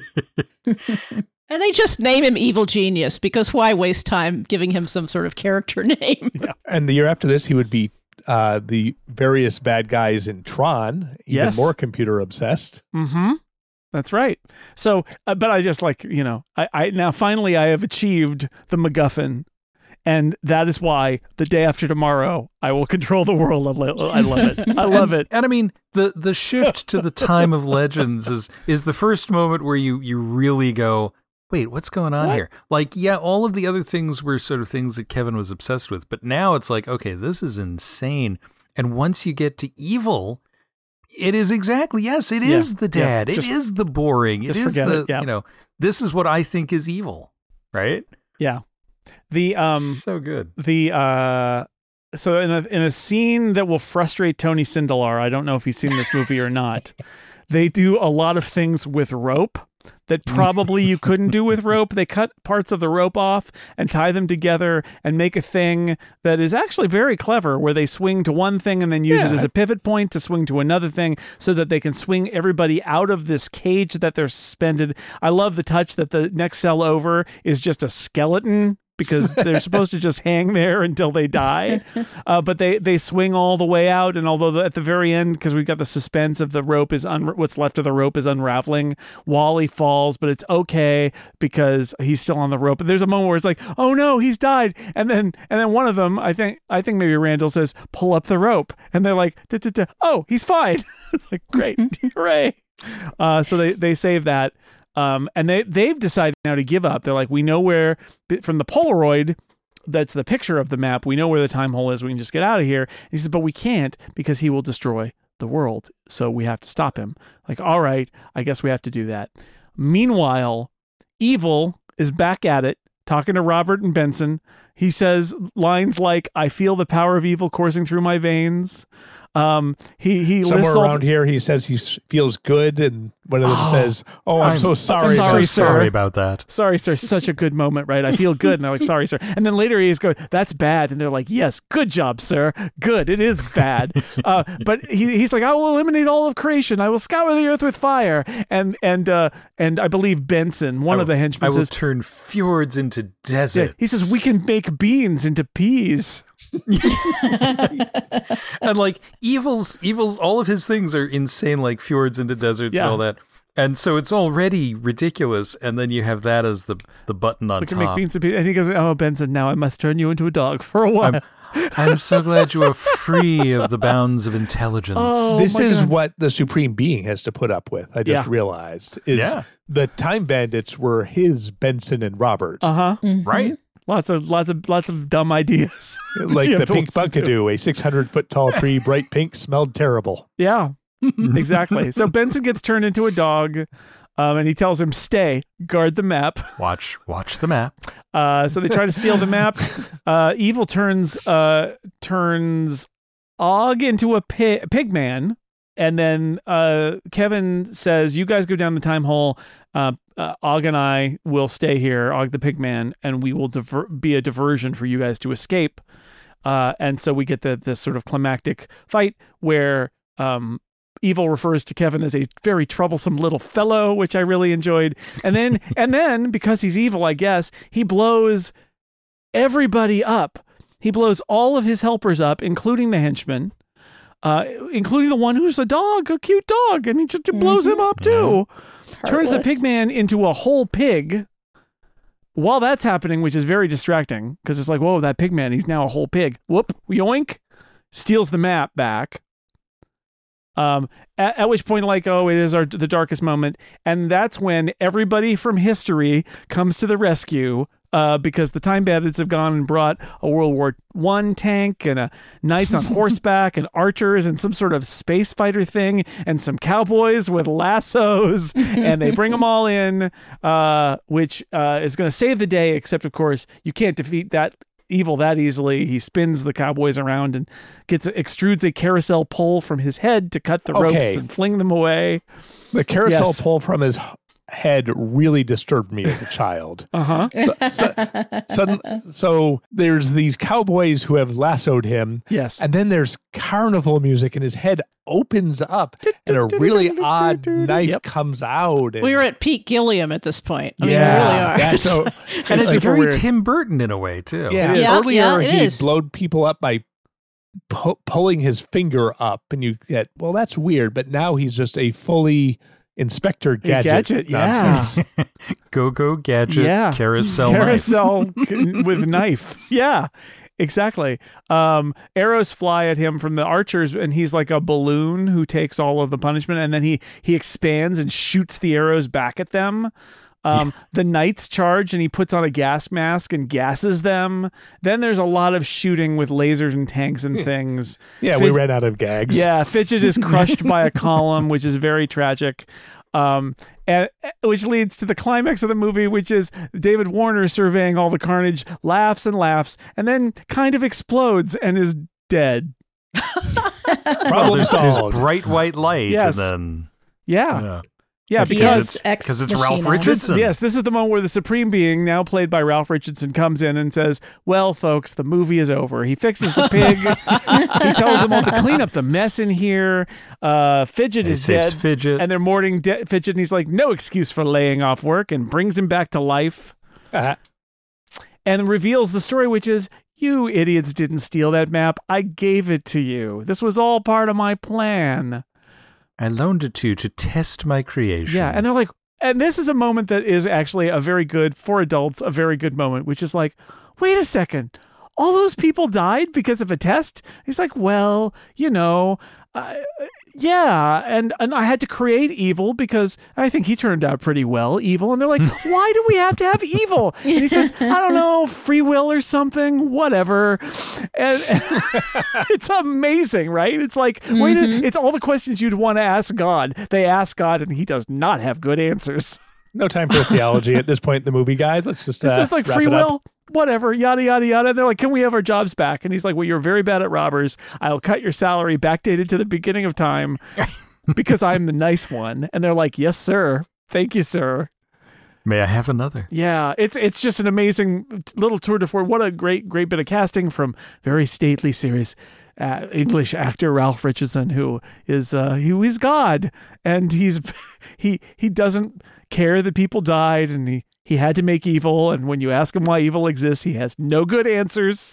And they just name him Evil Genius because why waste time giving him some sort of character name? And the year after this, he would be uh, the various bad guys in Tron, even Yes. more computer obsessed. Mm-hmm. That's right. So, uh, but I just like, you know, I, I now finally I have achieved the MacGuffin. And that is why the day after tomorrow, I will control the world. I lo- I love it. I love and, it. And I mean, the the shift to the time of legends is is the first moment where you you really go, wait, what's going on What? here? Like, yeah, all of the other things were sort of things that Kevin was obsessed with, but now it's like, okay, this is insane. And once you get to evil, it is exactly, yes, it Yeah, is the yeah, dad. just- it is the boring. It just is forget the, it, yeah. you know, this is what I think is evil, right? Yeah. The um so good. the uh so in a in a scene that will frustrate Tony Sindelar, I don't know if he's seen this movie or not. They do a lot of things with rope that probably you couldn't do with rope. They cut parts of the rope off and tie them together and make a thing that is actually very clever, where they swing to one thing and then use Yeah. it as a pivot point to swing to another thing so that they can swing everybody out of this cage that they're suspended. I love the touch that the next cell over is just a skeleton, because they're supposed to just hang there until they die. Uh, but they, they swing all the way out. And although the, at the very end, because we've got the suspense of the rope is un- what's left of the rope is unraveling, Wally falls, but it's okay because he's still on the rope. And there's a moment where it's like, oh no, he's died. And then and then one of them, I think I think maybe Randall says, pull up the rope. And they're like, "Da, da, da. Oh, he's fine." It's like, great, hooray. Uh, so they, they save that. Um, and they, they've decided now to give up. They're like, we know where, from the Polaroid, that's the picture of the map, we know where the time hole is. We can just get out of here. And he says, but we can't because he will destroy the world. So we have to stop him. Like, all right, I guess we have to do that. Meanwhile, Evil is back at it, talking to Robert and Benson. He says lines like, I feel the power of evil coursing through my veins. Um, he, he Somewhere lists all around the- here, he says he s- feels good, and one of them Oh, says, oh, I'm, I'm so sorry. sorry, so sir. sorry about that. Sorry, sir. Such a good moment, right? I feel good. And they're like, sorry, sir. And then later he's going, that's bad. And they're like, yes, good job, sir. Good. It is bad. uh, but he, he's like, I will eliminate all of creation. I will scour the earth with fire. And and uh, and I believe Benson, one I of the will- henchmen, I will says, turn fjords into yeah, deserts. he says, we can make beans into peas. And like evil's evil's all of his things are insane, like fjords into deserts Yeah. and all that. And so it's already ridiculous, and then you have that as the the button on We can top. make beans into peas. And he goes, oh, Benson, now I must turn you into a dog for a while. I'm, I'm so glad you are free of the bounds of intelligence. Oh, this my is God. what the Supreme Being has to put up with. I just Yeah. realized is Yeah. the Time Bandits were his Benson and Robert, Uh-huh. Right? Lots of, lots of, lots of dumb ideas. like You the have to pink listen to. Bunkadoo, a six hundred foot tall tree, bright pink, smelled terrible. Yeah, exactly. So Benson gets turned into a dog, um, and he tells him, stay, guard the map. Watch watch the map. Uh, so they try to steal the map. Uh, Evil turns uh, turns Og into a pi- pig man. And then uh, Kevin says, you guys go down the time hole. Uh, uh, Og and I will stay here, Og the pig man, and we will diver- be a diversion for you guys to escape. Uh, and so we get the this sort of climactic fight where um, Evil refers to Kevin as a very troublesome little fellow, which I really enjoyed. And then, and then because he's evil, I guess, he blows everybody up. He blows all of his helpers up, including the henchmen, uh, including the one who's a dog, a cute dog, and he just blows him up too. Turns the Heartless. pig man into a whole pig. While that's happening, which is very distracting, because it's like, whoa, that pig man, he's now a whole pig. Whoop, yoink, steals the map back. Um, at, at which point, like, oh, it is our the darkest moment, and that's when everybody from history comes to the rescue. Uh, because the Time Bandits have gone and brought a World War One tank and a knights on horseback and archers and some sort of space fighter thing and some cowboys with lassos, and they bring them all in, uh, which uh, is going to save the day. Except, of course, you can't defeat that evil that easily. He spins the cowboys around and gets extrudes a carousel pole from his head to cut the ropes Okay. and fling them away. The carousel Yes. pole from his head really disturbed me as a child. Uh huh. So, so, sudden- so there's these cowboys who have lassoed him, Yes. and then there's carnival music, and his head opens up, and a really odd knife Yep. comes out. And, We were at Pete Gilliam at this point. I mean, we yeah, really are. that's so. And it's super very weird. Tim Burton in a way, too. Yeah, Yeah, earlier yeah, it he is. blowed people up by pu- pulling his finger up, and you get, well, that's weird. But now he's just a fully Inspector Gadget. Gadget, yeah. nonsense. Go Go Gadget, Yeah. carousel, knife. carousel c- with knife. Yeah, exactly. Um, arrows fly at him from the archers, and he's like a balloon who takes all of the punishment, and then he he expands and shoots the arrows back at them. Um, the knights charge, and he puts on a gas mask and gasses them. Then there's a lot of shooting with lasers and tanks and things. Yeah, we Fidget- ran out of gags. Yeah, Fidget is crushed by a column, which is very tragic. Um, and, which leads to the climax of the movie, which is David Warner surveying all the carnage, laughs and laughs, and then kind of explodes and is dead. Problem There's, there's solved. bright white light, Yes. and then Yeah, yeah. yeah, Because because it's- Ex 'cause it's Ralph Machina. Richardson. This, yes, this is the moment where the Supreme Being, now played by Ralph Richardson, comes in and says, well, folks, the movie is over. He fixes the pig. He tells them all to clean up the mess in here. Uh, Fidget He is saves dead. Fidget. And they're mourning de- Fidget, and he's like, no excuse for laying off work, and brings him back to life. Uh, And reveals the story, which is, you idiots didn't steal that map. I gave it to you. This was all part of my plan. I loaned it to you to test my creation. Yeah, and they're like, and this is a moment that is actually a very good, for adults, a very good moment, which is like, wait a second, all those people died because of a test? He's like, well, you know, uh, yeah, and and I had to create evil because I think he turned out pretty well, evil. And they're like, why do we have to have evil? And he says, I don't know, free will or something, whatever. And, and it's amazing, right? It's like, mm-hmm. wait, a, it's all the questions you'd want to ask God. They ask God, and he does not have good answers. No time for theology at this point in the movie, guys. Let's just uh, it's just like wrap free it will. Up. Whatever, yada, yada, yada. And they're like, can we have our jobs back? And he's like, well, you're very bad at robbers. I'll cut your salary backdated to the beginning of time because I'm the nice one. And they're like, yes, sir. Thank you, sir. May I have another? Yeah, it's it's just an amazing little tour de force. What a great, great bit of casting from very stately, serious uh, English actor Ralph Richardson, who is uh, who is God. And he's he he doesn't care that people died, and he He had to make evil, and when you ask him why evil exists, he has no good answers.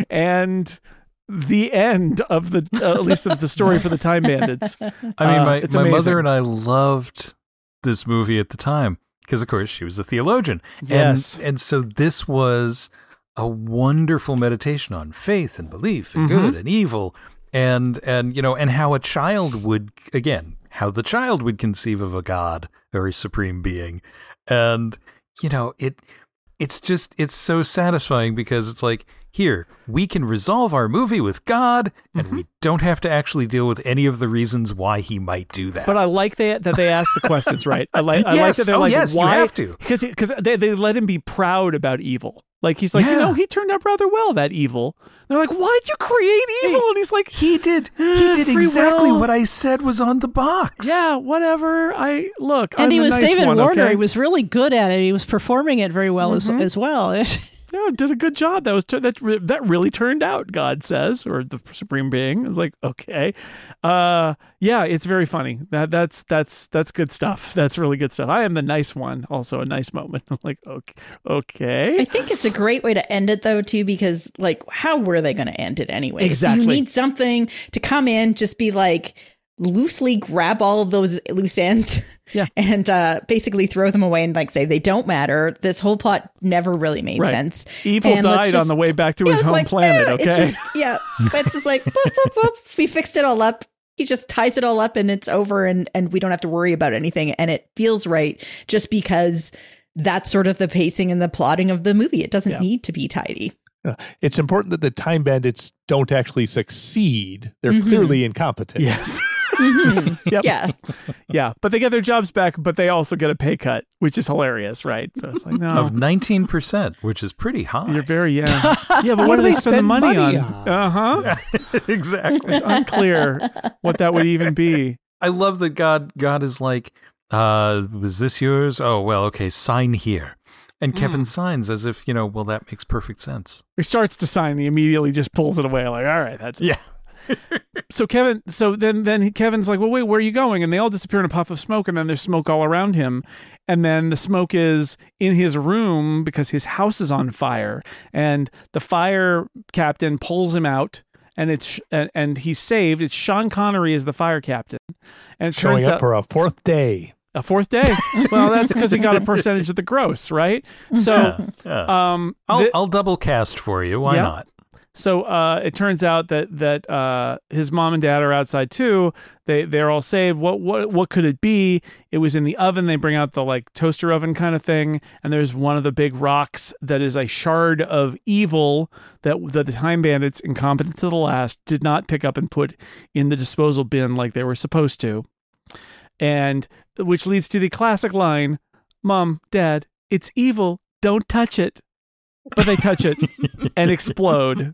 And the end of the, uh, at least of the story for the Time Bandits. I mean, my, uh, it's my amazing. mother and I loved this movie at the time because, of course, she was a theologian. Yes. And, and so this was a wonderful meditation on faith and belief and Mm-hmm. good and evil and, and, you know, and how a child would, again, how the child would conceive of a God or a supreme being. And, you know, it it's just it's so satisfying because it's like, here, we can resolve our movie with God and mm-hmm. we don't have to actually deal with any of the reasons why he might do that. But I like they, that they ask the questions, right? I like I yes. like that they're oh, like, yes, why? You have to. Because because they, they let him be proud about evil. Like, he's like, yeah. you know, he turned out rather well, that evil. They're like, why'd you create evil? And he's like, he did he eh, did free exactly will. what I said was on the box. Yeah, whatever. I look, and I'm he the was nice David one, Warner. okay? He was really good at it. He was performing it very well Mm-hmm. as as well. Yeah, did a good job. That was that re- that really turned out, God says, or the supreme being. I was like, okay, uh, yeah, it's very funny. That that's that's that's good stuff. That's really good stuff. I am the nice one. Also, a nice moment. I'm like, okay, okay. I think it's a great way to end it, though, too, because like, how were they going to end it anyway? Exactly. So you need something to come in, just be like, loosely grab all of those loose ends. Yeah. And uh, basically throw them away and like say they don't matter. This whole plot never really made Right. sense. Evil And let's died just- on the way back to Yeah, his it's home like, planet. eh, Okay. It's just, yeah. But it's just like, boop, boop, boop. We fixed it all up. He just ties it all up and it's over and, and we don't have to worry about anything. And it feels right just because that's sort of the pacing and the plotting of the movie. It doesn't Yeah. need to be tidy. Uh, It's important that the Time Bandits don't actually succeed. They're Mhm. clearly incompetent. Yes. Mhm. Yep. Yeah. Yeah. But they get their jobs back, but they also get a pay cut, which is hilarious, right? So it's like, no. Of nineteen percent, which is pretty high. You're very young. Yeah, but what, What do do they they spend the spend money, money on? on? Uh huh. Exactly. It's unclear what that would even be. I love that God God is like, uh, was this yours? Oh, well, okay, sign here. And Kevin signs as if, you know, well, that makes perfect sense. He starts to sign, he immediately just pulls it away. Like, all right, that's it. Yeah. So Kevin, so then then he, Kevin's like, well, wait, where are you going? And they all disappear in a puff of smoke, and then there's smoke all around him. And then the smoke is in his room because his house is on fire. And the fire captain pulls him out, and it's and, and he's saved. It's Sean Connery as the fire captain. And it Showing turns up out for a fourth day. a fourth day. Well, that's because he got a percentage of the gross, right? So, Yeah, yeah. um, I'll, thi- I'll double cast for you. Why Yeah. not? So uh, it turns out that that uh, his mom and dad are outside too. They they're all saved. What what what could it be? It was in the oven. They bring out the like toaster oven kind of thing, and there's one of the big rocks that is a shard of evil that that the Time Bandits, incompetent to the last, did not pick up and put in the disposal bin like they were supposed to, and which leads to the classic line, "Mom, Dad, it's evil. Don't touch it." But they touch it and explode.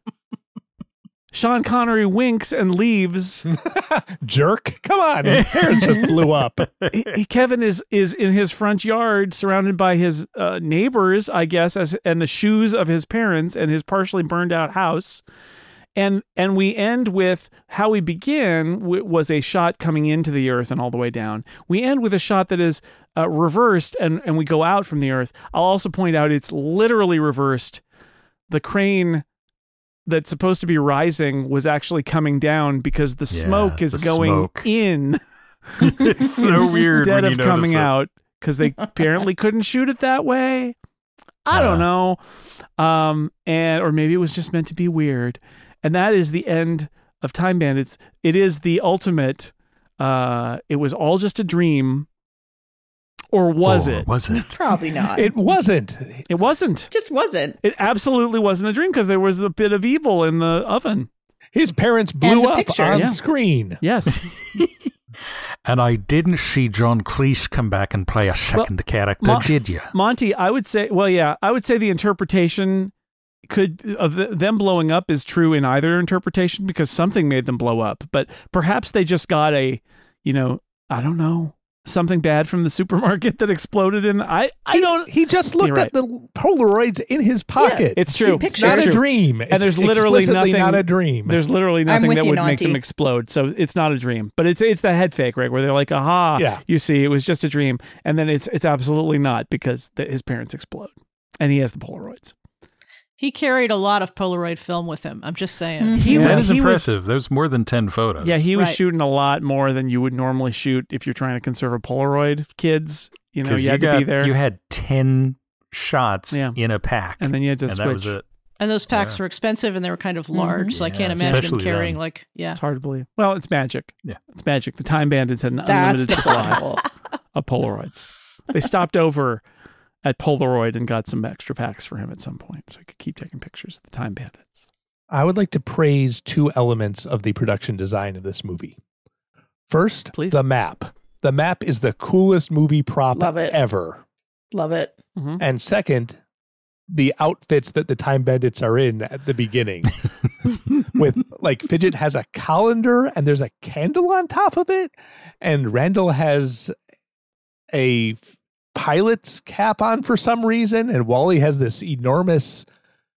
Sean Connery winks and leaves. Jerk. Come on. His parents just blew up. He, he- Kevin is is in his front yard, surrounded by his uh, neighbors, I guess, as and the shoes of his parents and his partially burned out house. And and we end with how we begin w- was a shot coming into the earth and all the way down. We end with a shot that is uh, reversed and, and we go out from the earth. I'll also point out it's literally reversed. The crane that's supposed to be rising was actually coming down because the Yeah, smoke is the going smoke. in. It's so weird Instead when of you coming notice it. out because they apparently couldn't shoot it that way. I don't know. Um, and or maybe it was just meant to be weird. And that is the end of Time Bandits. It is the ultimate. Uh, it was all just a dream, or was Or it? Was it? Probably not. It wasn't. It wasn't. just wasn't. It absolutely wasn't a dream because there was a bit of evil in the oven. His parents And blew the up pictures. on Yeah. screen. Yes. And I didn't see John Cleese come back and play a second character, Mo- did you? Monty, I would say, well, yeah, I would say the interpretation could of the, them blowing up is true in either interpretation because something made them blow up. But perhaps they just got a, you know, I don't know, something bad from the supermarket that exploded in. I I He- don't. He just looked You're at the Polaroids in his pocket. It's true. Pictures. It's not It's a true. dream. It's And there's literally explicitly nothing. not a dream. There's literally I'm nothing with that you, would make Nanti. them explode. So it's not a dream. But it's it's that head fake, right? Where they're like, aha, Yeah. you see, it was just a dream, and then it's it's absolutely not because the, his parents explode, and he has the Polaroids. He carried a lot of Polaroid film with him. I'm just saying. Mhm. He, That is he was- impressive. There's more than ten photos. Yeah, he was Right. shooting a lot more than you would normally shoot if you're trying to conserve a Polaroid. Kids, you know, you, Because you, had got, to be there, you had ten shots Yeah. in a pack. and then you had to and switch. that was it. And those packs Yeah. were expensive and they were kind of large, so I Yeah, can't imagine him especially carrying then. like yeah. It's hard to believe. Well, it's magic. Yeah. It's magic. The Time Bandits had an That's unlimited the supply problem. of Polaroids. They stopped over at Polaroid and got some extra packs for him at some point, so he could keep taking pictures of the Time Bandits. I would like to praise two elements of the production design of this movie. First, Please. the map. The map is the coolest movie prop Love it. ever. Love it. Mhm. And second, the outfits that the Time Bandits are in at the beginning. With like Fidget has a colander and there's a candle on top of it, and Randall has a pilot's cap on for some reason, and Wally has this enormous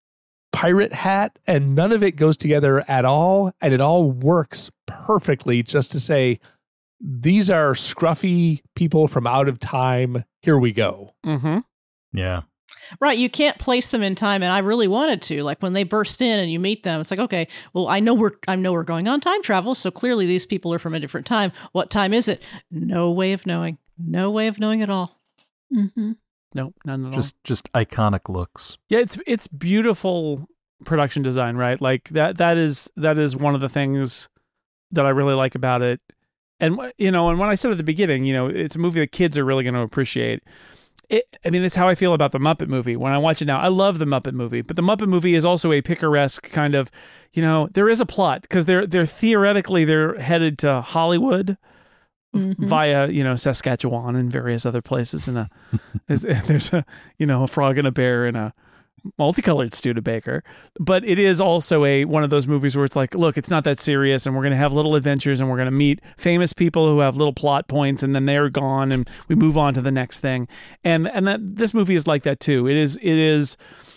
pirate hat, and none of it goes together at all, and it all works perfectly just to say these are scruffy people from out of time. Here we go. Mm-hmm. Yeah. Right, you can't place them in time, and I really wanted to. Like when they burst in and you meet them, it's like, okay, well, I know we're I know we're going on time travel, so clearly these people are from a different time. What time is it? No way of knowing. No way of knowing at all. Mm-hmm. No, none at all. Just just iconic looks. Yeah, it's it's beautiful production design, right? Like that that is that is one of the things that I really like about it. And wh- you know, and when I said at the beginning, you know, it's a movie that kids are really going to appreciate. It, I mean, that's how I feel about the Muppet movie. When I watch it now, I love the Muppet movie, but the Muppet movie is also a picaresque kind of, you know, there is a plot because they're they're theoretically they're headed to Hollywood Mhm. via, you know, Saskatchewan and various other places, and a there's, there's a you know a frog and a bear and a multicolored Studebaker. But it is also a one of those movies where it's like, look, it's not that serious, and we're going to have little adventures, and we're going to meet famous people who have little plot points, and then they're gone, and we move on to the next thing. And and that this movie is like that too. It is it is.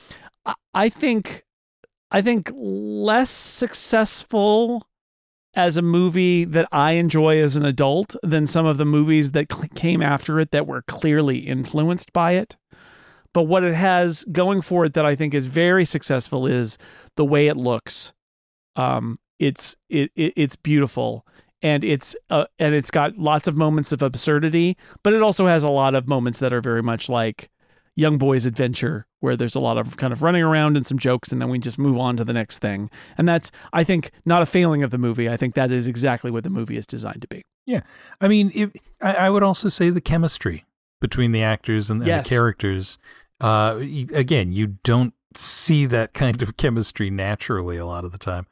I- I think I think less successful as a movie that I enjoy as an adult than some of the movies that cl- came after it that were clearly influenced by it. But what it has going for it that I think is very successful is the way it looks. Um, it's it, it it's beautiful, and it's uh, and it's got lots of moments of absurdity, but it also has a lot of moments that are very much like Young Boy's Adventure, where there's a lot of kind of running around and some jokes, and then we just move on to the next thing. And that's, I think, not a failing of the movie. I think that is exactly what the movie is designed to be. Yeah. I mean, it, I, I would also say the chemistry between the actors and, and Yes. the characters. Uh, you- again, you don't see that kind of chemistry naturally a lot of the time.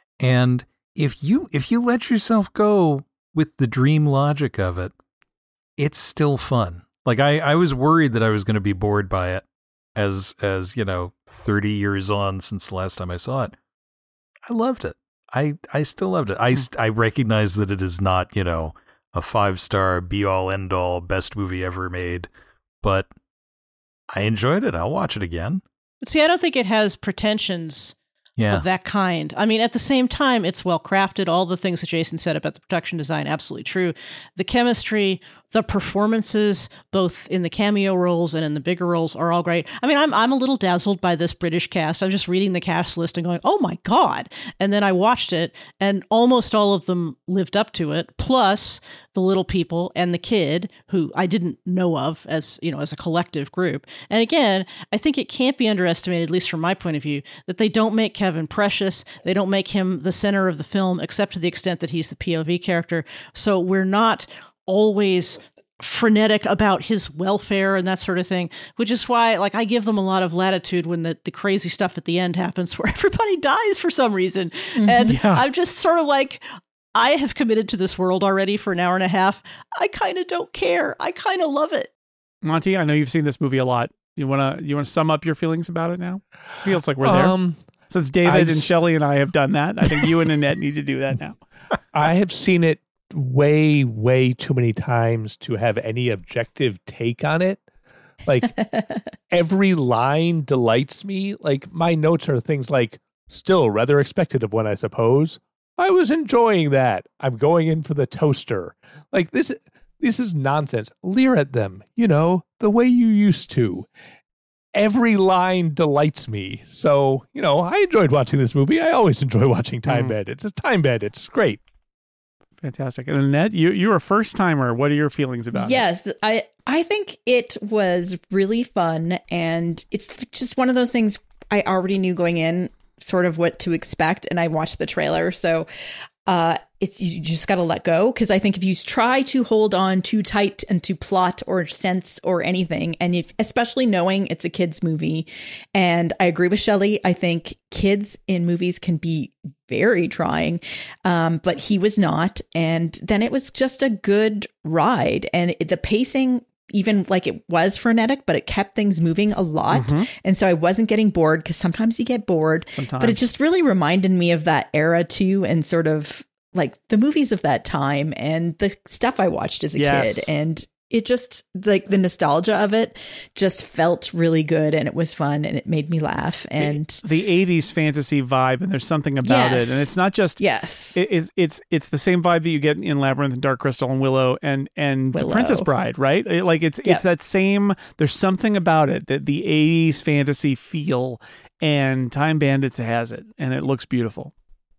And if you if you let yourself go with the dream logic of it, it's still fun. Like I, I was worried that I was going to be bored by it as as, you know, thirty years on since the last time I saw it. I loved it. I, I still loved it. I, st- I recognize that it is not, you know, a five-star be-all, end-all, best movie ever made, but I enjoyed it. I'll watch it again. But see, I don't think it has pretensions Yeah. of that kind. I mean, at the same time, it's well crafted. All the things that Jason said about the production design, absolutely true. The chemistry, the performances, both in the cameo roles and in the bigger roles, are all great. I mean, I'm I'm a little dazzled by this British cast. I'm just reading the cast list and going, oh my God. And then I watched it, and almost all of them lived up to it, plus the little people and the kid, who I didn't know of as, you know, as a collective group. And again, I think it can't be underestimated, at least from my point of view, that they don't make Kevin precious. They don't make him the center of the film, except to the extent that he's the P O V character. So we're not always frenetic about his welfare and that sort of thing, which is why, like, I give them a lot of latitude when the, the crazy stuff at the end happens where everybody dies for some reason. Mm-hmm. And yeah. I'm just sort of like, I have committed to this world already for an hour and a half. I kind of don't care. I kind of love it. Monty, I know you've seen this movie a lot. You want to you want to sum up your feelings about it now? Feels like we're um, there. Since David I've... and Shelley and I have done that, I think you and Annette need to do that now. I have seen it way, way too many times to have any objective take on it. Like, every line delights me. Like, my notes are things like, still rather expected of one, I suppose. I was enjoying that. I'm going in for the toaster. Like, this, this is nonsense. Leer at them, you know, the way you used to. Every line delights me. So, you know, I enjoyed watching this movie. I always enjoy watching Time mm. Bandits. It's Time Bandits. Great. Fantastic. And Annette, you, you're a first timer. What are your feelings about yes, it? Yes, I, I think it was really fun. And it's just one of those things I already knew going in, sort of what to expect. And I watched the trailer. So uh, it's, you just got to let go. Because I think if you try to hold on too tight and to plot or sense or anything, and if, especially knowing it's a kid's movie, and I agree with Shelley, I think kids in movies can be very trying, um, but he was not. And then it was just a good ride. And it, the pacing, even like it was frenetic, but it kept things moving a lot. Mm-hmm. And so I wasn't getting bored, because sometimes you get bored. Sometimes. But it just really reminded me of that era too, and sort of like the movies of that time and the stuff I watched as a yes. kid. And it just, like, the nostalgia of it just felt really good, and it was fun, and it made me laugh. And the, the eighties fantasy vibe, and there's something about yes. it, and it's not just yes, it, it's it's it's the same vibe that you get in Labyrinth and Dark Crystal and Willow and and Willow. The Princess Bride, right? It, like it's yep. it's that same. There's something about it that the eighties fantasy feel, and Time Bandits has it, and it looks beautiful.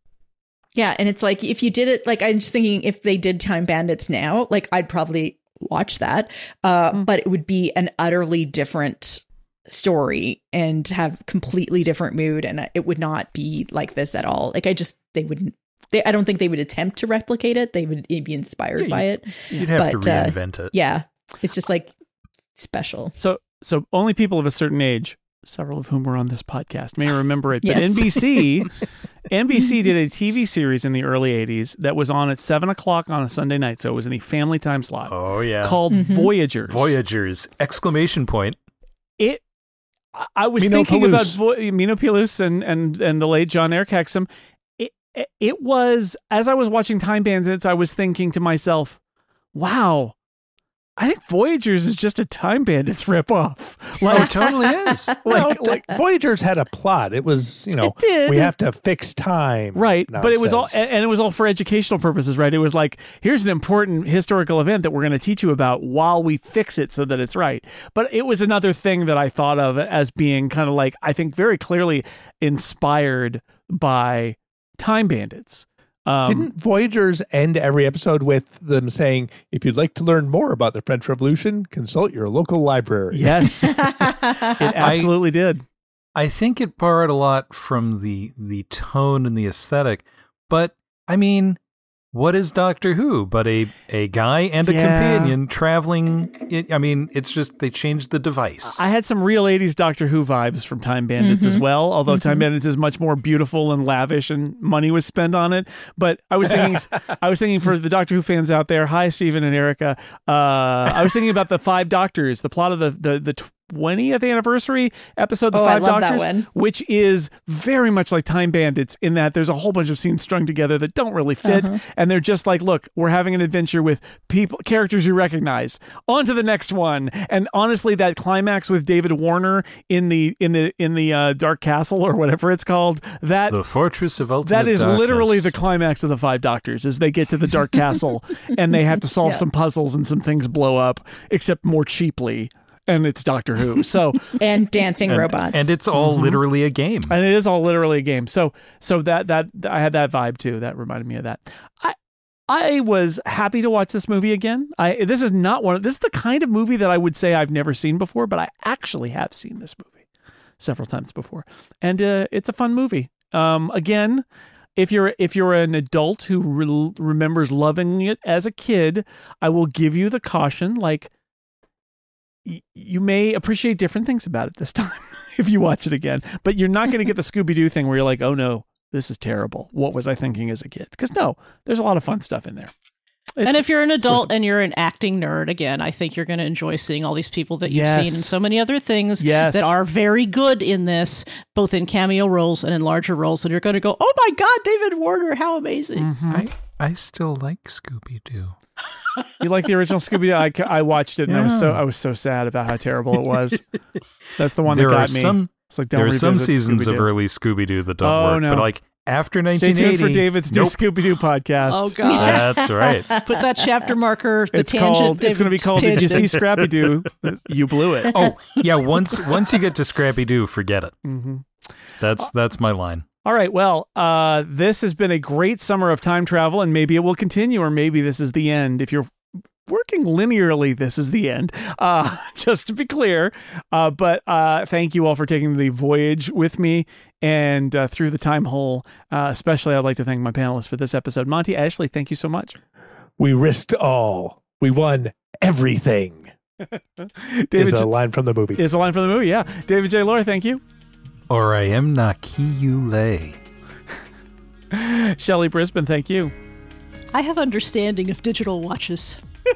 Yeah, and it's like, if you did it, like, I'm just thinking, if they did Time Bandits now, like, I'd probably watch that, uh mm. but it would be an utterly different story and have completely different mood, and it would not be like this at all. Like, I just they wouldn't they I don't think they would attempt to replicate it. They would be inspired yeah, by it. You'd have but, to reinvent uh, it. Yeah, it's just like special. So so only people of a certain age, several of whom were on this podcast, may remember it. But yes. N B C N B C did a T V series in the early eighties that was on at seven o'clock on a Sunday night. So it was in the family time slot. Oh, yeah. Called mm-hmm. Voyagers. Voyagers! Exclamation point. It. I was Mino thinking Palouse. about Vo- Mino Palouse and, and, and the late John Eric Hexum. It, it was, as I was watching Time Bandits, I was thinking to myself, wow, I think Voyagers is just a Time Bandits ripoff. Like, oh, it totally is. Like, no, like Voyagers had a plot. It was, you know, it did. We have to fix time. Right. Nonsense. But it was all, and it was all for educational purposes, right? It was like, here's an important historical event that we're going to teach you about while we fix it so that it's right. But it was another thing that I thought of as being kind of like, I think very clearly inspired by Time Bandits. Um, Didn't Voyagers end every episode with them saying, if you'd like to learn more about the French Revolution, consult your local library? Yes, it absolutely I, did. I think it borrowed a lot from the the tone and the aesthetic, but I mean, what is Doctor Who but a, a guy and a yeah. companion traveling? It, I mean, it's just they changed the device. I had some real eighties Doctor Who vibes from Time Bandits mm-hmm. as well, although mm-hmm. Time Bandits is much more beautiful and lavish and money was spent on it. But I was thinking, I was thinking for the Doctor Who fans out there, hi, Stephen and Erica. Uh, I was thinking about the Five Doctors, the plot of the, the, the twentieth anniversary episode, The Oh, I Five love that Doctors, one. which is very much like Time Bandits in that there's a whole bunch of scenes strung together that don't really fit. Uh-huh. And they're just like, look, we're having an adventure with people, characters you recognize. On to the next one. And honestly, that climax with David Warner in the in the in the uh, Dark Castle or whatever it's called, that The Fortress of Ultimate that is Darkness. literally the climax of The Five Doctors, as they get to the Dark Castle and they have to solve Yeah. some puzzles and some things blow up, except more cheaply. And it's Doctor Who. So And dancing and, robots. and it's all Mm-hmm. literally a game. and it is all literally a game. So so that that I had that vibe too. That reminded me of that. I I was happy to watch this movie again. I this is not one of this is the kind of movie that I would say I've never seen before, but I actually have seen this movie several times before. And uh, it's a fun movie. Um again, if you're if you're an adult who re- remembers loving it as a kid, I will give you the caution like y- you may appreciate different things about it this time if you watch it again, but you're not going to get the Scooby-Doo thing where you're like, oh no, this is terrible. What was I thinking as a kid? Because no, there's a lot of fun stuff in there. It's- and if you're an it's adult worth it. and you're an acting nerd, again, I think you're going to enjoy seeing all these people that you've Yes. seen in so many other things Yes. that are very good in this, both in cameo roles and in larger roles. And you're going to go, oh my God, David Warner, how amazing. Mhm. I, I still like Scooby-Doo. You like the original Scooby-Doo? I, I watched it and I was so Yeah. I was so sad about how terrible it was. That's the one There that are got me. some It's like, don't there are some revisit seasons of Scooby-Doo. early Scooby-Doo that don't Oh, work, no. but like after Stay nineteen eighty, tuned for David's new nope. Scooby-Doo podcast. Oh God. That's right. Put that chapter marker, the It's tangent. called. It's going to be David's called. If you see tangent. Scrappy-Doo, you blew it. Oh yeah, once once you get to Scrappy-Doo, forget it. Mm-hmm. That's that's my line. All right. Well, uh, this has been a great summer of time travel, and maybe it will continue, or maybe this is the end. If you're working linearly, this is the end. Uh, just to be clear. Uh, but uh, thank you all for taking the voyage with me and uh, through the time hole. Uh, especially, I'd like to thank my panelists for this episode. Monty, Ashley, thank you so much. We risked all. We won everything. David is a line from the movie. is a line from the movie. Yeah. David J. Lohr, thank you. Or I am Nakiyule. Shelley Brisbane, thank you. I have understanding of digital watches.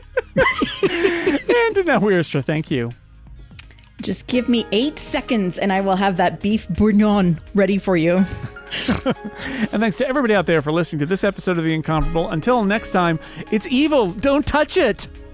And Danelle Weirster, thank you. Just give me eight seconds and I will have that beef bourguignon ready for you. And thanks to everybody out there for listening to this episode of The Incomparable. Until next time, it's evil. Don't touch it.